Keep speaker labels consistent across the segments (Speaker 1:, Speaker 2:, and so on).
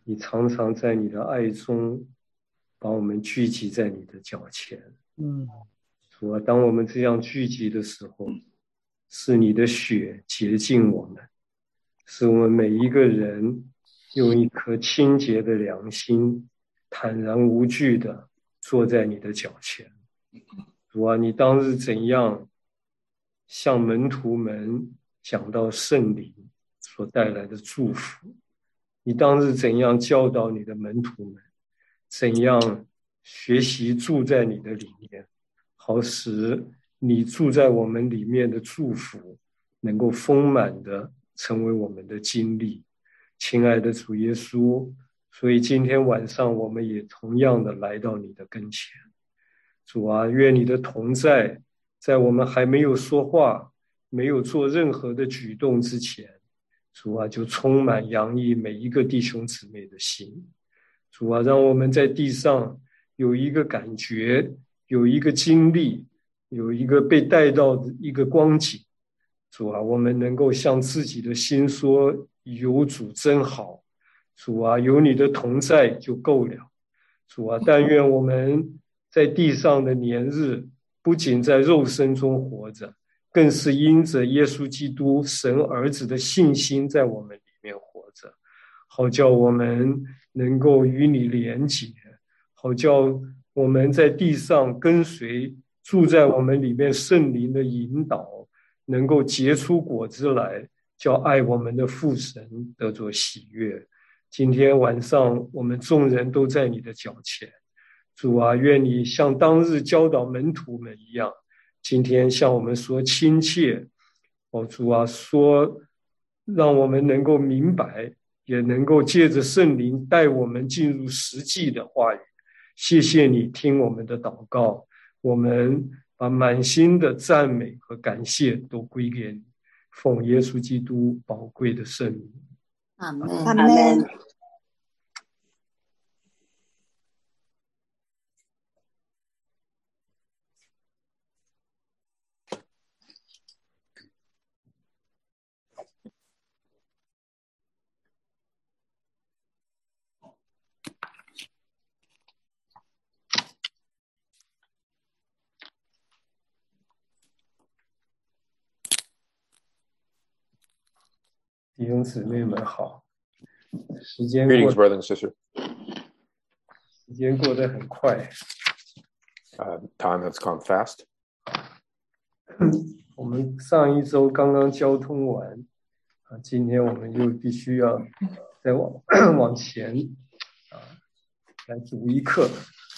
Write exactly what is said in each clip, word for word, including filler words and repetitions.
Speaker 1: 你常常在你的爱中把我们聚集在你的脚前。
Speaker 2: 嗯，
Speaker 1: 主啊，当我们这样聚集的时候，是你的血洁净我们，使我们每一个人用一颗清洁的良心，坦然无惧的坐在你的脚前。主啊，你当日怎样向门徒们讲到圣灵所带来的祝福，你当日怎样教导你的门徒们，怎样学习住在你的里面，好使你住在我们里面的祝福能够丰满的成为我们的经历。亲爱的主耶稣，所以今天晚上我们也同样的来到你的跟前。主啊，愿你的同在在我们还没有说话，没有做任何的举动之前，主啊，就充满洋溢每一个弟兄姊妹的心。主啊，让我们在地上有一个感觉，有一个经历，有一个被带到的一个光景。主啊，我们能够向自己的心说，有主真好。主啊，有你的同在就够了。主啊，但愿我们在地上的年日，不仅在肉身中活着，更是因着耶稣基督神儿子的信心在我们里面活着，好叫我们能够与你连结，好叫我们在地上跟随住在我们里面圣灵的引导，能够结出果子来，叫爱我们的父神得着喜悦。今天晚上我们众人都在你的脚前，主啊，愿你像当日教导门徒们一样，今天向我们说亲切。哦，主啊，说让我们能够明白，也能够借着圣灵带我们进入实际的话语。谢谢你听我们的祷告，我们把满心的赞美和感谢都归给你，奉耶稣基督宝贵的圣名。
Speaker 3: 阿门。
Speaker 4: 阿门。
Speaker 1: 弟兄姊妹们好，时间
Speaker 5: Greetings,
Speaker 1: 过
Speaker 5: brother and sister.
Speaker 1: 时间过得很快，
Speaker 5: Uh, time has gone fast.
Speaker 1: 我们上一周刚刚交通完，啊，今天我们又必须要再往往前啊来读一课。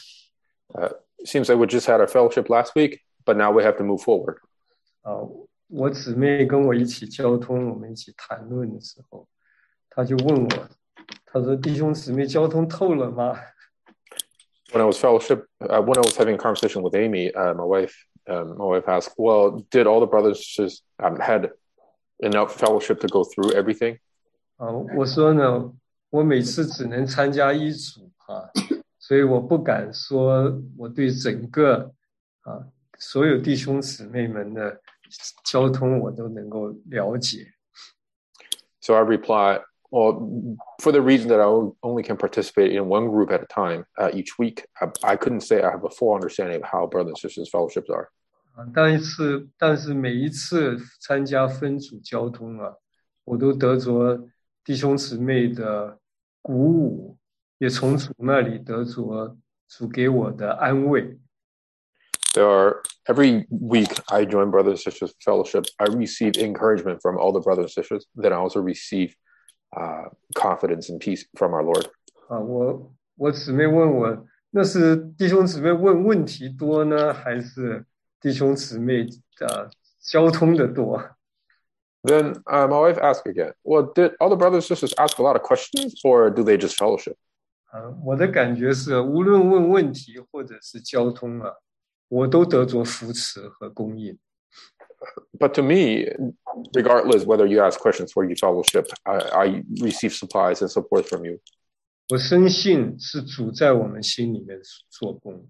Speaker 5: Uh, seems like we just had our fellowship last week, but now we have to move forward.
Speaker 1: 啊，我姊妹跟我一起交通，我们一起谈论的时候，她就问我，她说：“弟兄姊妹交通透了吗？”
Speaker 5: When I was fellowship, uh, when I was having a conversation with Amy, uh, my wife, um, my wife asked, "Well, did all the brothers just um, had enough fellowship to go through everything?"
Speaker 1: 啊，我说呢，我每次只能参加一组啊，所以我不敢说我对整个啊所有弟兄姊妹们的交通我都能够了解。
Speaker 5: So I reply, well, for the reason that I only can participate in one group at a time uh, each week, I, I couldn't say I have a full understanding of how brothers and sisters fellowships are.
Speaker 1: 啊，但是但是每一次参加分组交通啊，我都得着弟兄姊妹的鼓舞，也从主那里得着主给我的安慰。
Speaker 5: There are every week I join brothers and sisters fellowship. I receive encouragement from all the brothers and sisters. Then I also receive uh, confidence and peace from our Lord.
Speaker 1: 啊，我我姊妹问我，那是弟兄姊妹问问题多呢，还是弟兄姊妹呃交通的多？
Speaker 5: Then uh, my wife asked again, well, did all the brothers and sisters ask a lot of questions, or do they just fellowship?
Speaker 1: 啊，我的感觉是，无论问问题或者是交通啊，我都得着扶持和供应。
Speaker 5: But to me, regardless whether you ask questions or you fellowship, I, I receive supplies and support from you.
Speaker 1: 我深信是主在我们心里面做工，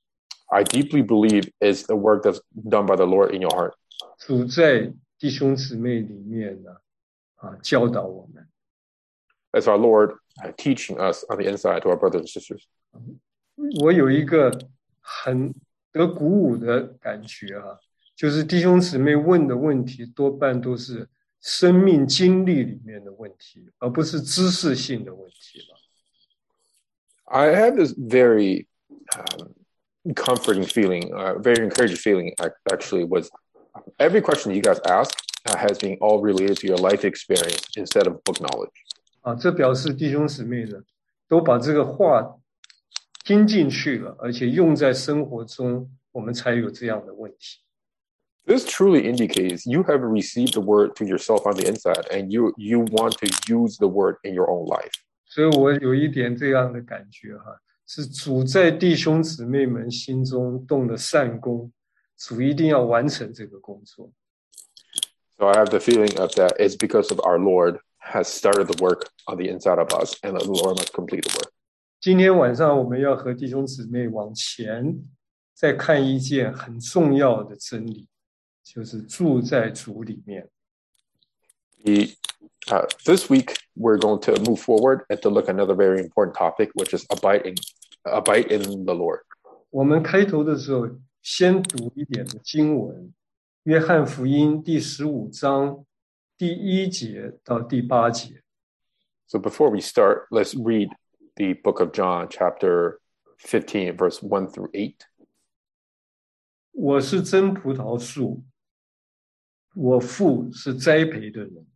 Speaker 5: I deeply believe it's the work that's done by the Lord in your heart.
Speaker 1: 主在弟兄姊妹里面呢，啊，教导我们。
Speaker 5: as our Lord uh, teaching us on the inside to our brothers and sisters.
Speaker 1: 我有一个很得鼓舞的感觉啊，就是弟兄姊妹问的问题多半都是生命经历里面的问题，而不是知识性的问题了。
Speaker 5: I have this very um, comforting feeling, uh, very encouraging feeling. Actually, was every question you guys ask uh, has been all related to your life experience instead of book knowledge.
Speaker 1: 啊，这表示弟兄姊妹呢都把这个话听进去了，而且用在生活中，我们才有这样的问题。
Speaker 5: This truly indicates you have received the word to yourself on the inside, and you you want to use the word in your own life.
Speaker 1: 所以我有一点这样的感觉哈，是主在弟兄姊妹们心中动了善功，主一定要完成这个工作。
Speaker 5: So I have the feeling of that it's because of our Lord has started the work on the inside of us, and the Lord must complete the work.
Speaker 1: 今天晚上我们要和弟兄姊妹往前再看一件很重要的真理，就是住在主里面。
Speaker 5: We, uh, this week, we're going to move forward and to look at another very important topic, which is abide in, abide in the Lord.
Speaker 1: 我们开头的时候先读一点的经文，约翰福音第十五章第一节到第八节。
Speaker 5: So before we start, let's read the book of John, chapter fifteen, verse one through eight.
Speaker 1: 我是真葡萄树，我父是栽培的人。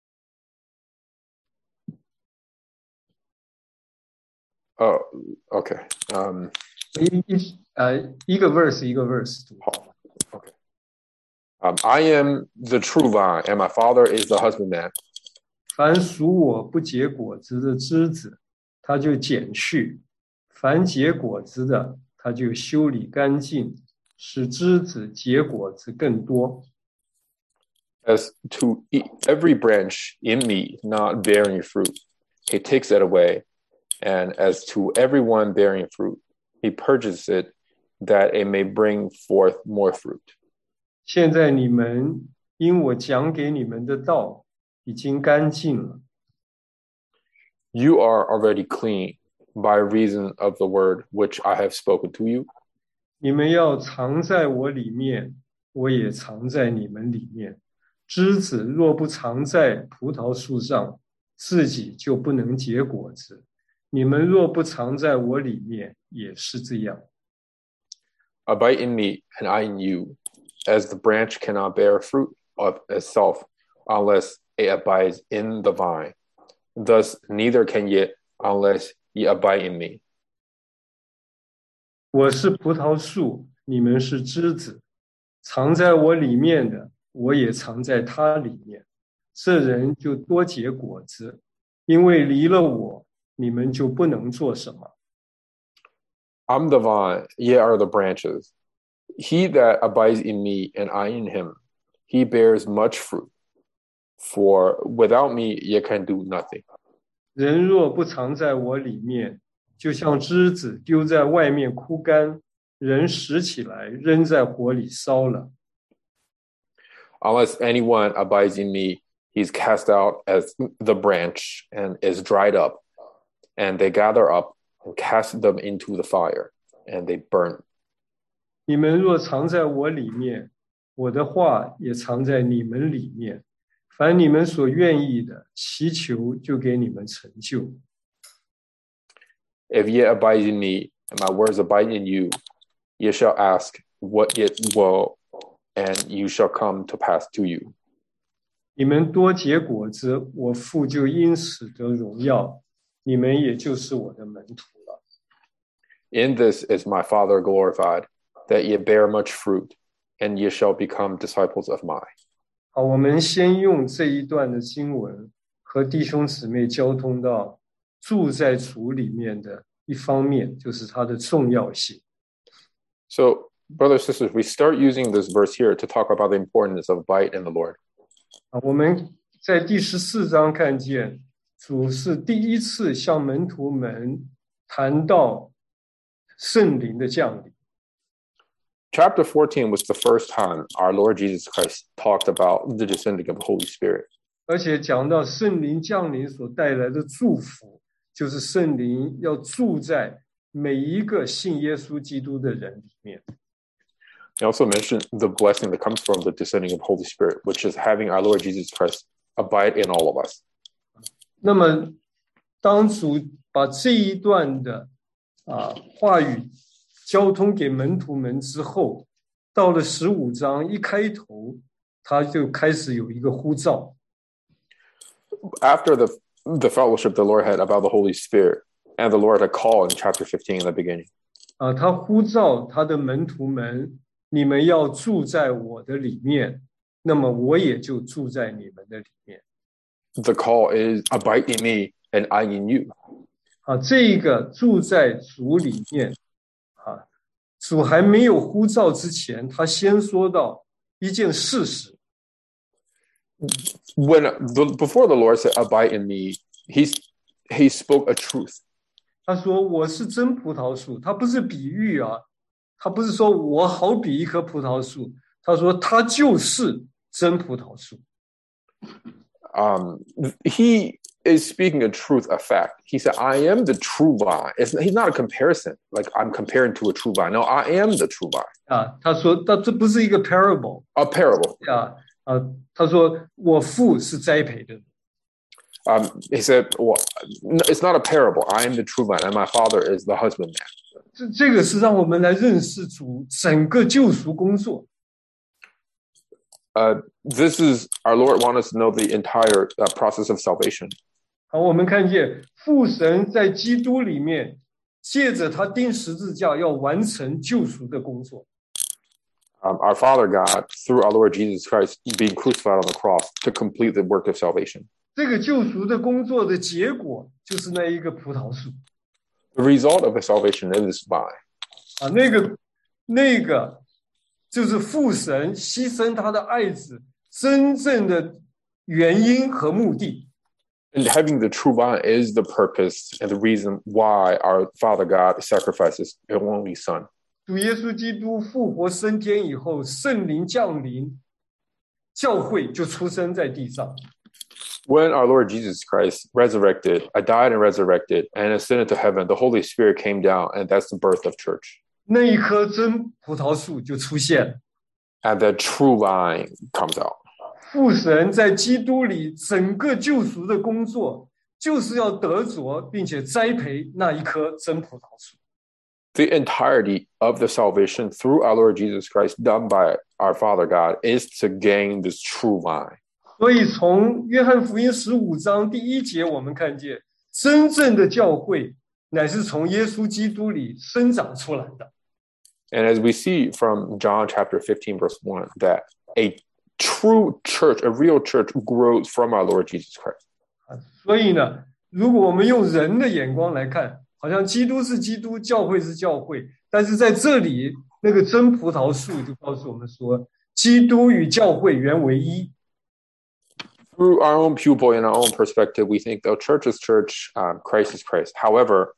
Speaker 5: Oh, okay. Um,
Speaker 1: 一一呃一个 verse 一个 verse 读。
Speaker 5: 好 okay. Um, I am the true vine, and my Father is the husbandman.
Speaker 1: 凡属我不结果子的枝子，他就剪去；凡结果子的，他就修理干净，使枝子结果子更多。
Speaker 5: As to every branch in me not bearing fruit, he takes it away. And as to everyone bearing fruit, he purges it, that it may bring forth more fruit.
Speaker 1: 现在你们因我讲给你们的道已经干净了。
Speaker 5: You are already clean by reason of the word which I have spoken to you.
Speaker 1: 你们要藏在我里面，我也藏在你们里面。枝子若不藏在葡萄树上，自己就不能结果子。你们若不藏在我里面，也是这样。
Speaker 5: Abide in me, and I in you, as the branch cannot bear fruit of itself unless it abides in the vine. Thus, neither can ye unless ye abide in me.
Speaker 1: 我是葡萄树，你们是枝子，藏在我里面的，我也藏在他里面。这人就多结果子，因为离了我，你们就不能做什么。
Speaker 5: I'm the vine, ye are the branches. He that abides in me, and I in him, he bears much fruit. For without me, ye can do nothing.
Speaker 1: 人若不藏在我里面，就像枝子丢在外面枯干，人拾起来扔在火里烧了。
Speaker 5: Unless anyone abides in me, he is cast out as the branch and is dried up. And they gather up and cast them into the fire, and they burn.
Speaker 1: 你们若藏在我里面，我的话也藏在你们里面。凡你们所愿意的，祈求就给你们成就。
Speaker 5: If ye abide in me, and my words abide in you, ye shall ask what ye will, and you shall come to pass to you.
Speaker 1: 你们多结果子，我父就因此得荣耀。你们也就是我的门徒了。
Speaker 5: In this is my Father glorified, that ye bear much fruit, and ye shall become disciples of mine.
Speaker 1: 好，我们先用这一段的经文和弟兄姊妹交通到住在主里面的一方面，就是它的重要性。
Speaker 5: So, brothers and sisters, we start using this verse here to talk about the importance of abide in the Lord.
Speaker 1: 好，我们在第十四章看见。主是第一次向门徒们谈到圣灵的降临。
Speaker 5: Chapter fourteen was the first time our Lord Jesus Christ talked about the descending of the Holy Spirit.
Speaker 1: 而且讲到圣灵降临所带来的祝福，就是圣灵要住在每一个信耶稣基督的人里面。
Speaker 5: He also mentioned the blessing that comes from the descending of the Holy Spirit, which is having our Lord Jesus Christ abide in all of us.
Speaker 1: 那么当主把这一段的啊话语交通给门徒们之后，到了十五章一开头，他就开始有一个呼召。
Speaker 5: After the the fellowship the Lord had about the Holy Spirit, and the Lord had called in chapter fifteen in the beginning.
Speaker 1: 啊，他呼召他的门徒们，你们要住在我的里面，那么我也就住在你们的里面。
Speaker 5: The call is abide in me and I in you.
Speaker 1: 啊，这个住在主里面，啊，主还没有呼召之前，他先说到一件事实。
Speaker 5: When the, before the Lord said abide in me, he he spoke a truth.
Speaker 1: 他说我是真葡萄树，他不是比喻啊，他不是说我好比一棵葡萄树，他说他就是真葡萄树。
Speaker 5: Um, he is speaking a truth, a fact. He said, I am the true vine. It's, he's not a comparison, like I'm comparing to a true vine. No, I am the true vine.
Speaker 1: 啊，他说他这不是一个 parable.
Speaker 5: A parable.
Speaker 1: 啊啊，他说我父是栽培的。
Speaker 5: Um, he said, well, it's not a parable. I am the true vine, and my father is the husbandman.
Speaker 1: 这这个是让我们来认识主整个救赎工作。
Speaker 5: Uh, this is our Lord wants us to know the entire uh, process of salvation.
Speaker 1: 好，我们看见父神在基督里面，借着他钉十字架，要完成救赎的工作。
Speaker 5: Um, our Father God, through our Lord Jesus Christ, being crucified on the cross to complete the work of salvation.
Speaker 1: 这个救赎的工作的结果，就是那一个葡萄树。
Speaker 5: The result of the salvation is vine.
Speaker 1: 啊，那个那个就是父神牺牲他的爱子真正的原因和目的。
Speaker 5: And having the true vine is the purpose and the reason why our Father God sacrifices His only Son.
Speaker 1: 主耶稣基督复活升天以后，圣灵降临，教会就出生在地上。
Speaker 5: When our Lord Jesus Christ resurrected, I died and resurrected, and ascended to heaven, the Holy Spirit came down, and that's the birth of church.
Speaker 1: 那一棵真葡萄树就出现了。
Speaker 5: And the true vine comes out.
Speaker 1: 父神在基督里整个救赎的工作，就是要得着并且栽培那一棵真葡萄树。
Speaker 5: The entirety of the salvation through our Lord Jesus Christ done by our Father God is to gain this true vine.
Speaker 1: 所以从约翰福音十五章第一节，我们看见真正的教会乃是从耶稣基督里生长出来的。
Speaker 5: And as we see from John chapter fifteen, verse one, that a true church, a real church grows from our Lord Jesus Christ.
Speaker 1: 所以呢，如果我们用人的眼光来看，好像基督是基督，教会是教会，但是在这里，那个真葡萄树就告诉我们说，基督与教会原为一。
Speaker 5: Through our own viewpoint and our own perspective, we think the church is church, um, Christ is Christ. However,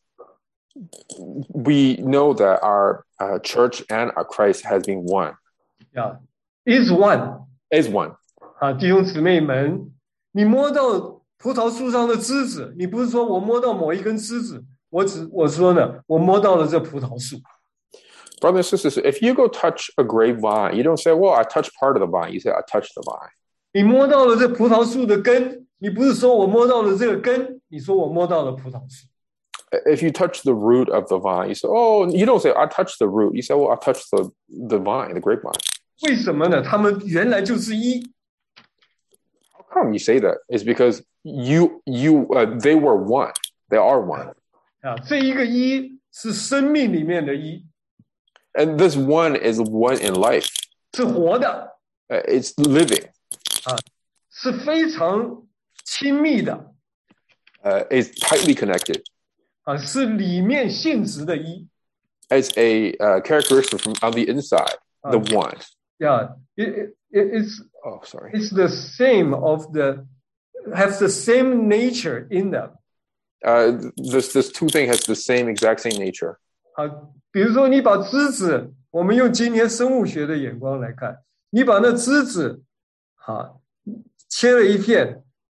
Speaker 5: we know that our uh, church and our Christ has been one.
Speaker 1: Yeah, is one.
Speaker 5: Is one.
Speaker 1: 啊，弟兄姊妹们，你摸到葡萄树上的枝子，你不是说我摸到某一根枝子，我只我说呢，我摸到了这葡萄树。
Speaker 5: Brothers and sisters, if you go touch a grapevine, you don't say, "Well, I touched part of the vine." You say, "I touched the vine."
Speaker 1: 你摸到了这葡萄树的根，你不是说我摸到了这个根，你说我摸到了葡萄树。
Speaker 5: If you touch the root of the vine, you say, "Oh," you don't say, "I touched the root." You say, "Well, I touched the the vine, the grapevine."
Speaker 1: 为什么呢？他们原来就是一。
Speaker 5: How come you say that? It's because you you uh, they were one. They are one.
Speaker 1: 啊，这一个一是生命里面的一。
Speaker 5: And this one is one in life.
Speaker 1: 是活的。
Speaker 5: Uh, it's living.
Speaker 1: 啊，是非常亲密的。
Speaker 5: Uh, it's tightly connected.
Speaker 1: 啊，是里面性质的一。
Speaker 5: It's a uh, characteristic from on the inside, the uh, one.
Speaker 1: Yeah, it, it, it's.
Speaker 5: Oh, sorry.
Speaker 1: It's the same of the, has the same nature in them.
Speaker 5: Uh, this this two thing has the same exact same nature.
Speaker 1: 啊，比如说你把枝子，我们用今天生物学的眼光来看，你把那枝子，啊，切了一片，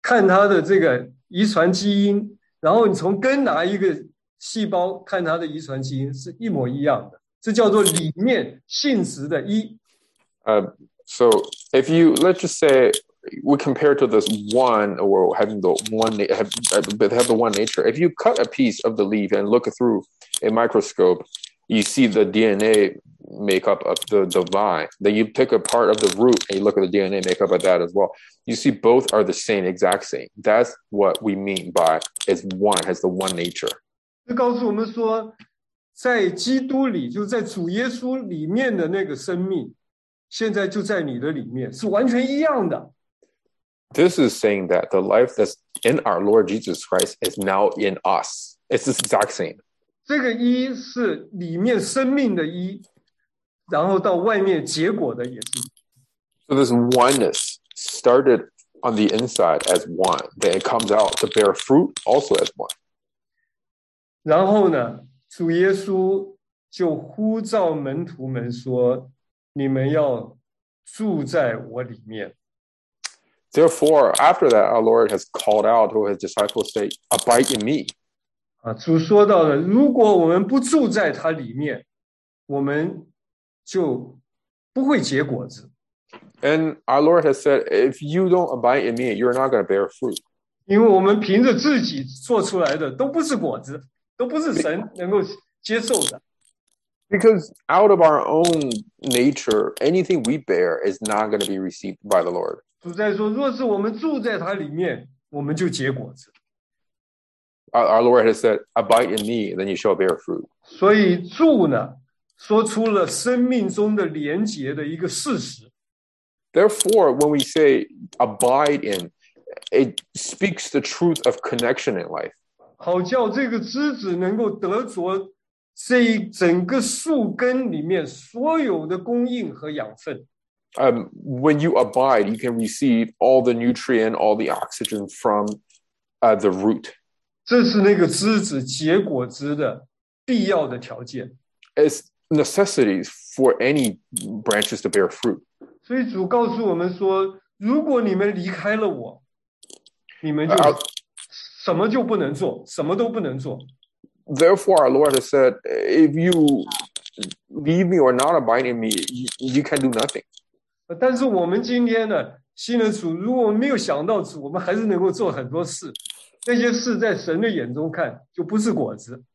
Speaker 1: 看它的这个遗传基因，然后你从根拿一个细胞看它的遗传基因是一模一样的，这叫做里面性质的一。
Speaker 5: Uh, so if you, let's just say, we compare to this one, or having the one, have, have the one nature. If you cut a piece of the leaf and look through a microscope, you see the D N A makeup of the, the vine. Then you pick a part of the root and you look at the D N A makeup of that as well. You see both are the same, exact same. That's what we mean by is one, has the one nature.
Speaker 1: 这告诉我们说，在基督里，就在主耶稣里面的那个生命，现在就在你的里面，是完全一样的。
Speaker 5: This is saying that the life that's in our Lord Jesus Christ is now in us. It's the exact same.
Speaker 1: 这个一是里面生命的一，然后到外面结果的也是。
Speaker 5: So this oneness started on the inside as one, then it comes out to bear fruit also as one.
Speaker 1: 然后呢，主耶稣就呼召门徒们说：“你们要住在我里面。”
Speaker 5: Therefore, after that, our Lord has called out to his disciples, say, abide in me.
Speaker 1: 啊，主说到了，如果我们不住在他里面，我们就不会结果子。
Speaker 5: And our Lord has said, if you don't abide in me, you're not going to bear fruit.
Speaker 1: 因为我们凭着自己做出来的都不是果子，都不是神能够接受的。
Speaker 5: Because out of our own nature, anything we bear is not going to be received by the Lord.
Speaker 1: 主在说，若是我们住在他里面，我们就结果子。
Speaker 5: Our, our Lord has said, abide in me, then you shall bear fruit.
Speaker 1: 所以住呢，说出了生命中的连结的一个事实。
Speaker 5: Therefore, when we say abide in, it speaks the truth of connection in life.
Speaker 1: 好叫这个枝子能够得着这一整个树根里面所有的供应和养分。
Speaker 5: Um, when you abide, you can receive all the nutrient, all the oxygen from uh, the root.
Speaker 1: 这是那个枝子结果子的必要的条件。
Speaker 5: It's necessities for any branches to bear fruit.
Speaker 1: 所以主告诉我们说，如果你们离开了我，你们就什么就不能做，什么都不能做。
Speaker 5: Therefore, our Lord has said, if you leave me or not abide in me, you, you can do nothing.
Speaker 1: 但是我们今天呢，信了主，如果我们没有想到主，我们还是能够做很多事。那些事在神的眼中看，就不是果子。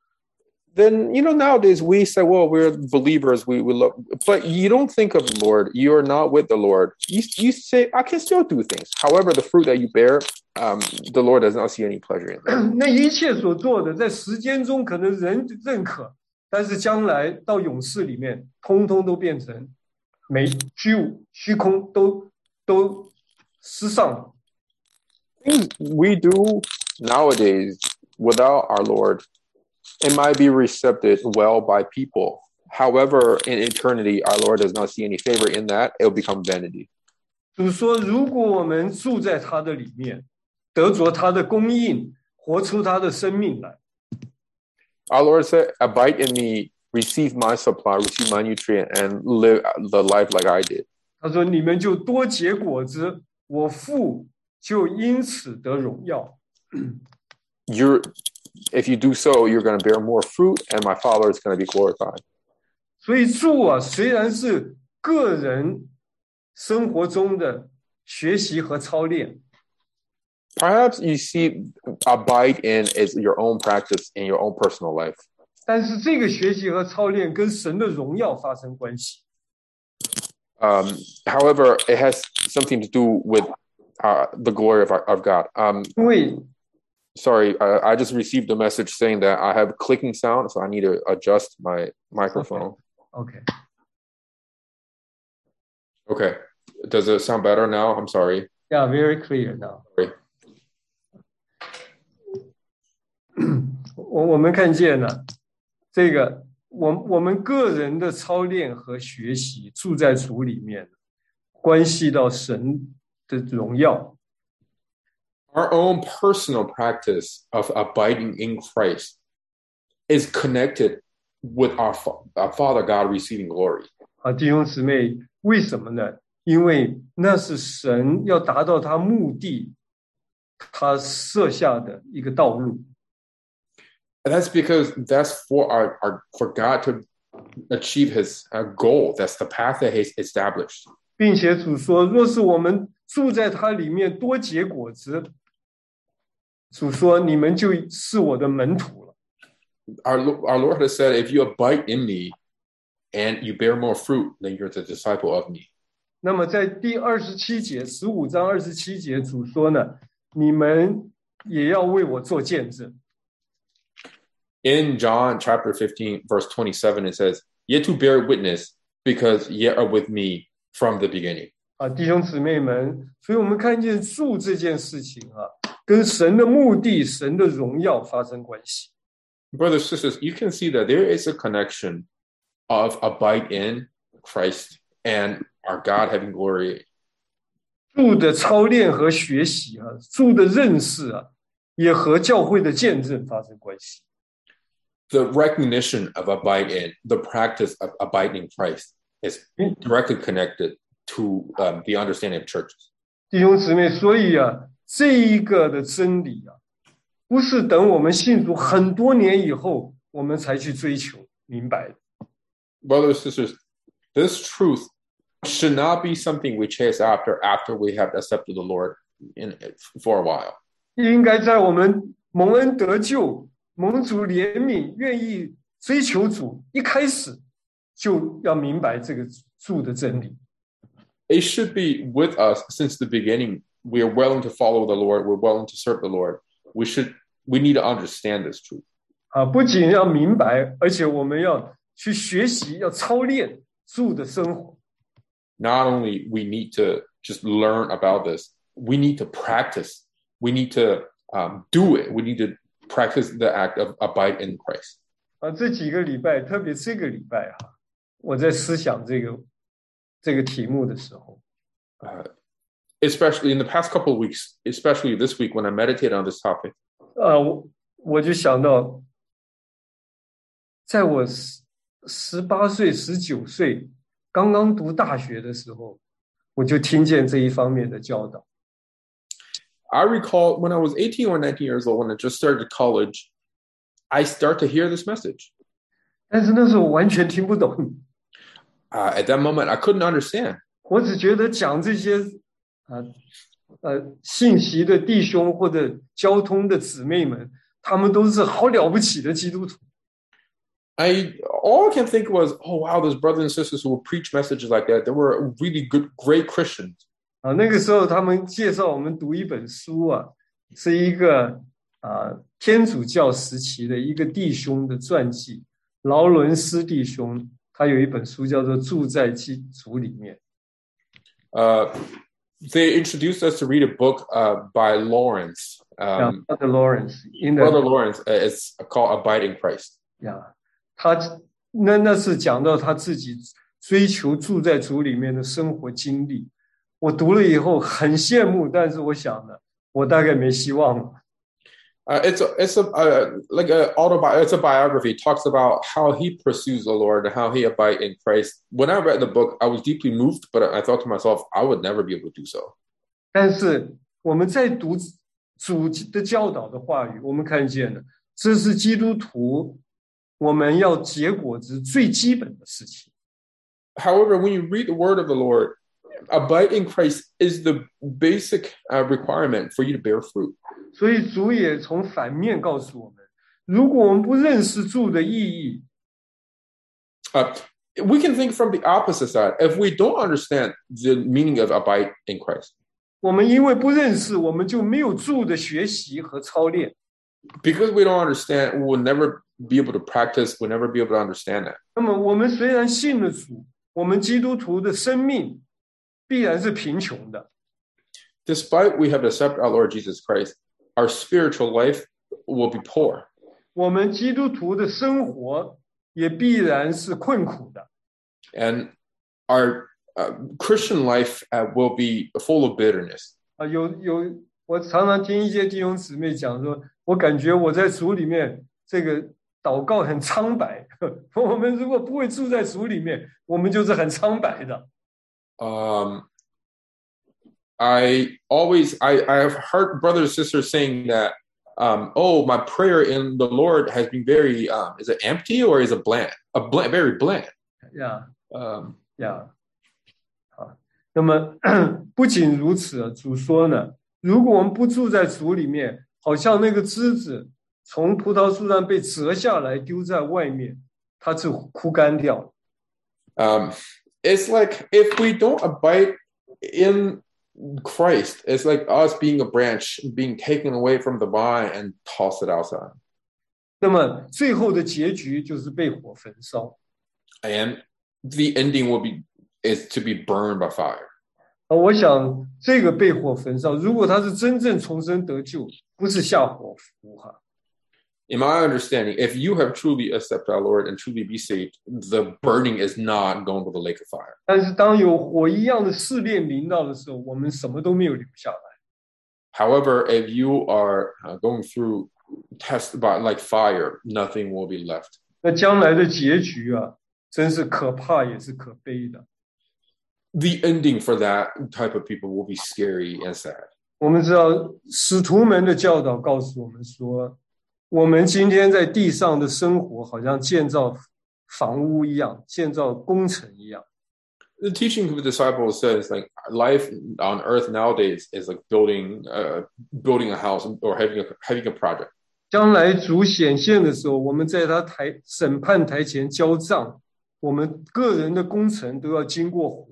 Speaker 5: Then, you know, nowadays we say, well, we're believers, we, we love, but you don't think of the Lord. You're not with the Lord. You, you say, I can still do things. However, the fruit that you bear, um, the Lord does not see any pleasure in that.
Speaker 1: 那一切所做的，在时间中可能人认可，但是将来到永世里面，通通都变成没虚无、虚空，都都失丧了。
Speaker 5: Things we do nowadays without our Lord, it might be received well by people. However, in eternity, our Lord does not see any favor in that. It will become vanity.
Speaker 1: 主说，如果我们住在他的里面，得着他的供应，活出他的生命来。
Speaker 5: Our Lord said, abide in me, receive my supply, receive my nutrient, and live the life like I did.
Speaker 1: 他说，你们就多结果子，我父就因此得荣耀。
Speaker 5: You're, if you do so, you're going to bear more fruit, and my Father is going to be glorified.
Speaker 1: 所以住啊，虽然是个人生活中的学习和操练，
Speaker 5: Perhaps you see abide in is your own practice in your own personal life.
Speaker 1: 但是这个学习和操练跟神的荣耀发生关系。
Speaker 5: Um, however, it has something to do with uh, the glory of, of God. Um,
Speaker 1: 因为
Speaker 5: sorry, uh, I just received a message saying that I have clicking sound, so I need to adjust my microphone.
Speaker 1: OK，
Speaker 5: Okay. Does it sound better now? I'm sorry.
Speaker 1: yeah, very clear now.
Speaker 5: Sorry.
Speaker 1: 我我们看见了这个，我我们个人的操练和学习，住在主里面，关系到神的荣耀。
Speaker 5: Our own personal practice of abiding in Christ is connected with our, our Father God receiving glory.
Speaker 1: 啊，弟兄姊妹，为什么呢？因为那是神要达到他目的他设下的一个道路。
Speaker 5: And that's because that's for our, our for God to achieve his uh, goal. That's the path that he's established.
Speaker 1: 并且主说，若是我们住在他里面多结果子，主说你们就是我的门徒了。
Speaker 5: Our, our Lord has said, if you abide in me and you bear more fruit, then you're the disciple of me.
Speaker 1: 那么在第二十七节，十五章二十七节，主说呢，你们也要为我做见证。
Speaker 5: In John chapter fifteen, verse twenty-seven, it says, yet to bear witness, because ye are with me from the beginning.
Speaker 1: 啊，弟兄姊妹们，所以我们看见住这件事情啊，跟神的目的、神的荣耀发生关系。
Speaker 5: Brothers and sisters, you can see that there is a connection of abide in Christ and our God having glory.
Speaker 1: 住的操练和学习啊，住的认识啊，也和教会的见证发生关系。
Speaker 5: The recognition of abide in, the practice of abiding in Christ is directly connected to um, the understanding of churches.
Speaker 1: 弟兄姊妹，所以啊，这一个的真理啊，不是等我们信主很多年以后，我们才去追求明白的。
Speaker 5: Brothers and sisters, this truth should not be something we chase after after we have accepted the Lord in, for a while.
Speaker 1: 应该在我们蒙恩得救、蒙主怜悯、愿意追求主，一开始就要明白这个主的真理。
Speaker 5: It should be with us since the beginning. We are willing to follow the Lord. We're willing to serve the Lord. We should, we need to understand this truth.
Speaker 1: 啊，不仅要明白，而且我们要去学习，要操练主的生活。
Speaker 5: Not only we need to just learn about this, we need to practice. We need to um, do it. We need to practice the act of abide in Christ.
Speaker 1: 啊，这几个礼拜，特别这个礼拜哈、啊，我在思想这个这个题目的时候，
Speaker 5: uh, especially in the past couple of weeks, especially this week when I meditate on this topic.
Speaker 1: 呃，我我就想到，在我十十八岁、十九岁刚刚读大学的时候，我就听见这一方面的教导。
Speaker 5: I recall when I was eighteen or nineteen years old, when I just started college, I start to hear this message.
Speaker 1: 但是那时候我完全听不懂。
Speaker 5: Uh, at that moment, I couldn't understand.
Speaker 1: 我只觉得讲这些啊呃信息的弟兄或者交通的姊妹们，他们都是好了不起的基督徒。
Speaker 5: I all I can think was, oh wow, those brothers and sisters who would preach messages like that. They were really good, great Christians.
Speaker 1: 啊，那个时候他们介绍我们读一本书啊，是一个啊天主教时期的一个弟兄的传记，劳伦斯弟兄，他有一本书叫做《住在基督里面》。
Speaker 5: Uh, they introduced us to read a book uh, by Lawrence. Um,
Speaker 1: yeah, Brother Lawrence. In the,
Speaker 5: Brother Lawrence. Uh, it's called Abide in Christ.
Speaker 1: Yeah, 他那那是讲到他自己追求住在主里面的生活经历。我读了以后很羡慕，但是我想呢，我大概没希望了。
Speaker 5: Uh, it's a, it's a uh, like a autobi- It's a biography. It talks about how he pursues the Lord and how he abides in Christ. When I read the book, I was deeply moved, but I thought to myself, I would never be able to do so.
Speaker 1: 但是我们在读主的教导的话语，我们看见了，这是基督徒我们要结果子最基本的事情。
Speaker 5: However, when you read the word of the Lord, abide in Christ is the basic uh, requirement for you to bear fruit.
Speaker 1: 所以主也从反面告诉我们，如果我们不认识主的意义，
Speaker 5: uh, we can think from the opposite side. If we don't understand the meaning of abide in Christ,
Speaker 1: 我们因为不认识，我们就没有主的学习和操练。
Speaker 5: Because we don't understand, we will never be able to practice. We'll never be able to understand that.
Speaker 1: 那么我们虽然信了主，我们基督徒的生命必然是贫穷的。
Speaker 5: Despite we have accepted our Lord Jesus Christ, our spiritual life will be poor.
Speaker 1: 我们基督徒的生活也必然是困苦的。
Speaker 5: And our uh, Christian life uh, will be full of bitterness.
Speaker 1: 啊，有有，我常常听一些弟兄姊妹讲说，我感觉我在主里面这个祷告很苍白。我们如果不会住在主里面，我们就是很苍白的。
Speaker 5: Um, I always I I have heard brothers and sisters saying that um oh my prayer in the Lord has been very um is it empty or is it bland a bland very bland
Speaker 1: Yeah,
Speaker 5: um
Speaker 1: yeah. 好，那么不仅如此，主说呢，如果我们不住在主里面，好像那个枝子从葡萄树上被折下来丢在外面，它就枯干掉了。
Speaker 5: um it's like if we don't abide in Christ, it's like us being a branch being taken away from the vine and tossed it outside.
Speaker 1: 那么最后的结局就是被火焚烧。
Speaker 5: And the ending will be is to be burned by fire.
Speaker 1: 我想这个被火焚烧，如果他是真正重生得救，不是下火湖哈。
Speaker 5: In my understanding, if you have truly accepted our Lord and truly be saved, the burning is not going to the lake of fire.
Speaker 1: 但是当有火一样的试炼临到的时候，我们什么都没有留下来。
Speaker 5: However, if you are uh, going through test by like fire, nothing will be left.
Speaker 1: 那将来的结局啊，真是可怕也是可悲的。
Speaker 5: The ending for that type of people will be scary and sad.
Speaker 1: 我们知道使徒们的教导告诉我们说，我们今天在地上的生活好像建造房屋一样，建造工程一样。
Speaker 5: The teaching of the disciples says like life on earth nowadays is like building, uh, building a house or having a having a project.
Speaker 1: 将来主显现的时候，我们在他台审判台前交账，我们个人的工程都要经过火。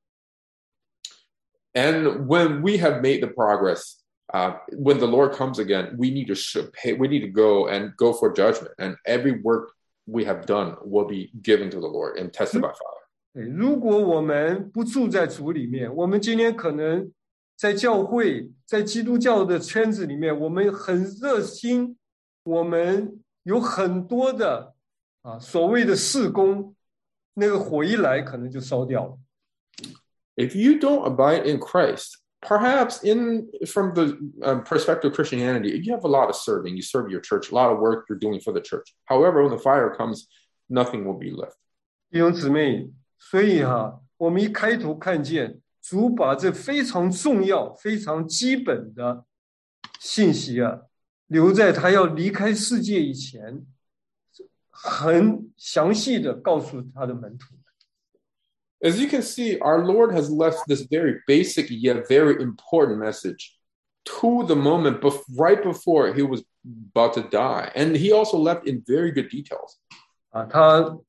Speaker 5: And when we have made the progress, uh, when the Lord comes again, we need to pay, we need to go and go for judgment, and every work we have done will be given to the Lord and tested by fire.
Speaker 1: 如果我们不住在主里面，我们今天可能在教会，在基督教的圈子里面，我们很热心，我们有很多的啊所谓的事工，那个火一来可能就烧掉了。
Speaker 5: If you don't abide in Christ, perhaps in from the um, perspective of Christianity, you have a lot of serving. You serve your church, a lot of work you're doing for the church. However, when the fire comes, nothing will be left.
Speaker 1: 弟兄姊妹，所以哈、啊，我们一开头看见主把这非常重要、非常基本的信息啊，留在他要离开世界以前，很详细的告诉他的门徒。
Speaker 5: As you can see, our Lord has left this very basic yet very important message to the moment bef- right before he was about to die. And he also left in very good details.
Speaker 1: 啊，他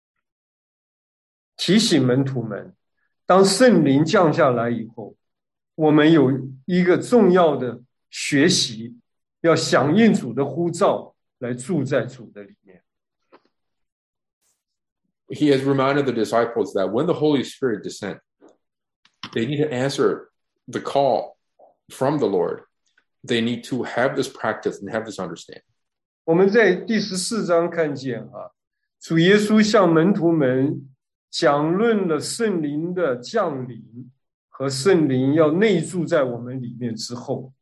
Speaker 1: 提醒门徒们，当圣灵降下来以后，我们有一个重要的学习，要响应主的呼召，来住在主的里面。
Speaker 5: He has reminded the disciples that when the Holy Spirit descends, they need to answer the call from the Lord. They need to have this practice and have this understanding.
Speaker 1: 我们在第十四章看见啊，主耶稣向门徒们讲论了圣灵的降临和圣灵要内住在我们里面之后。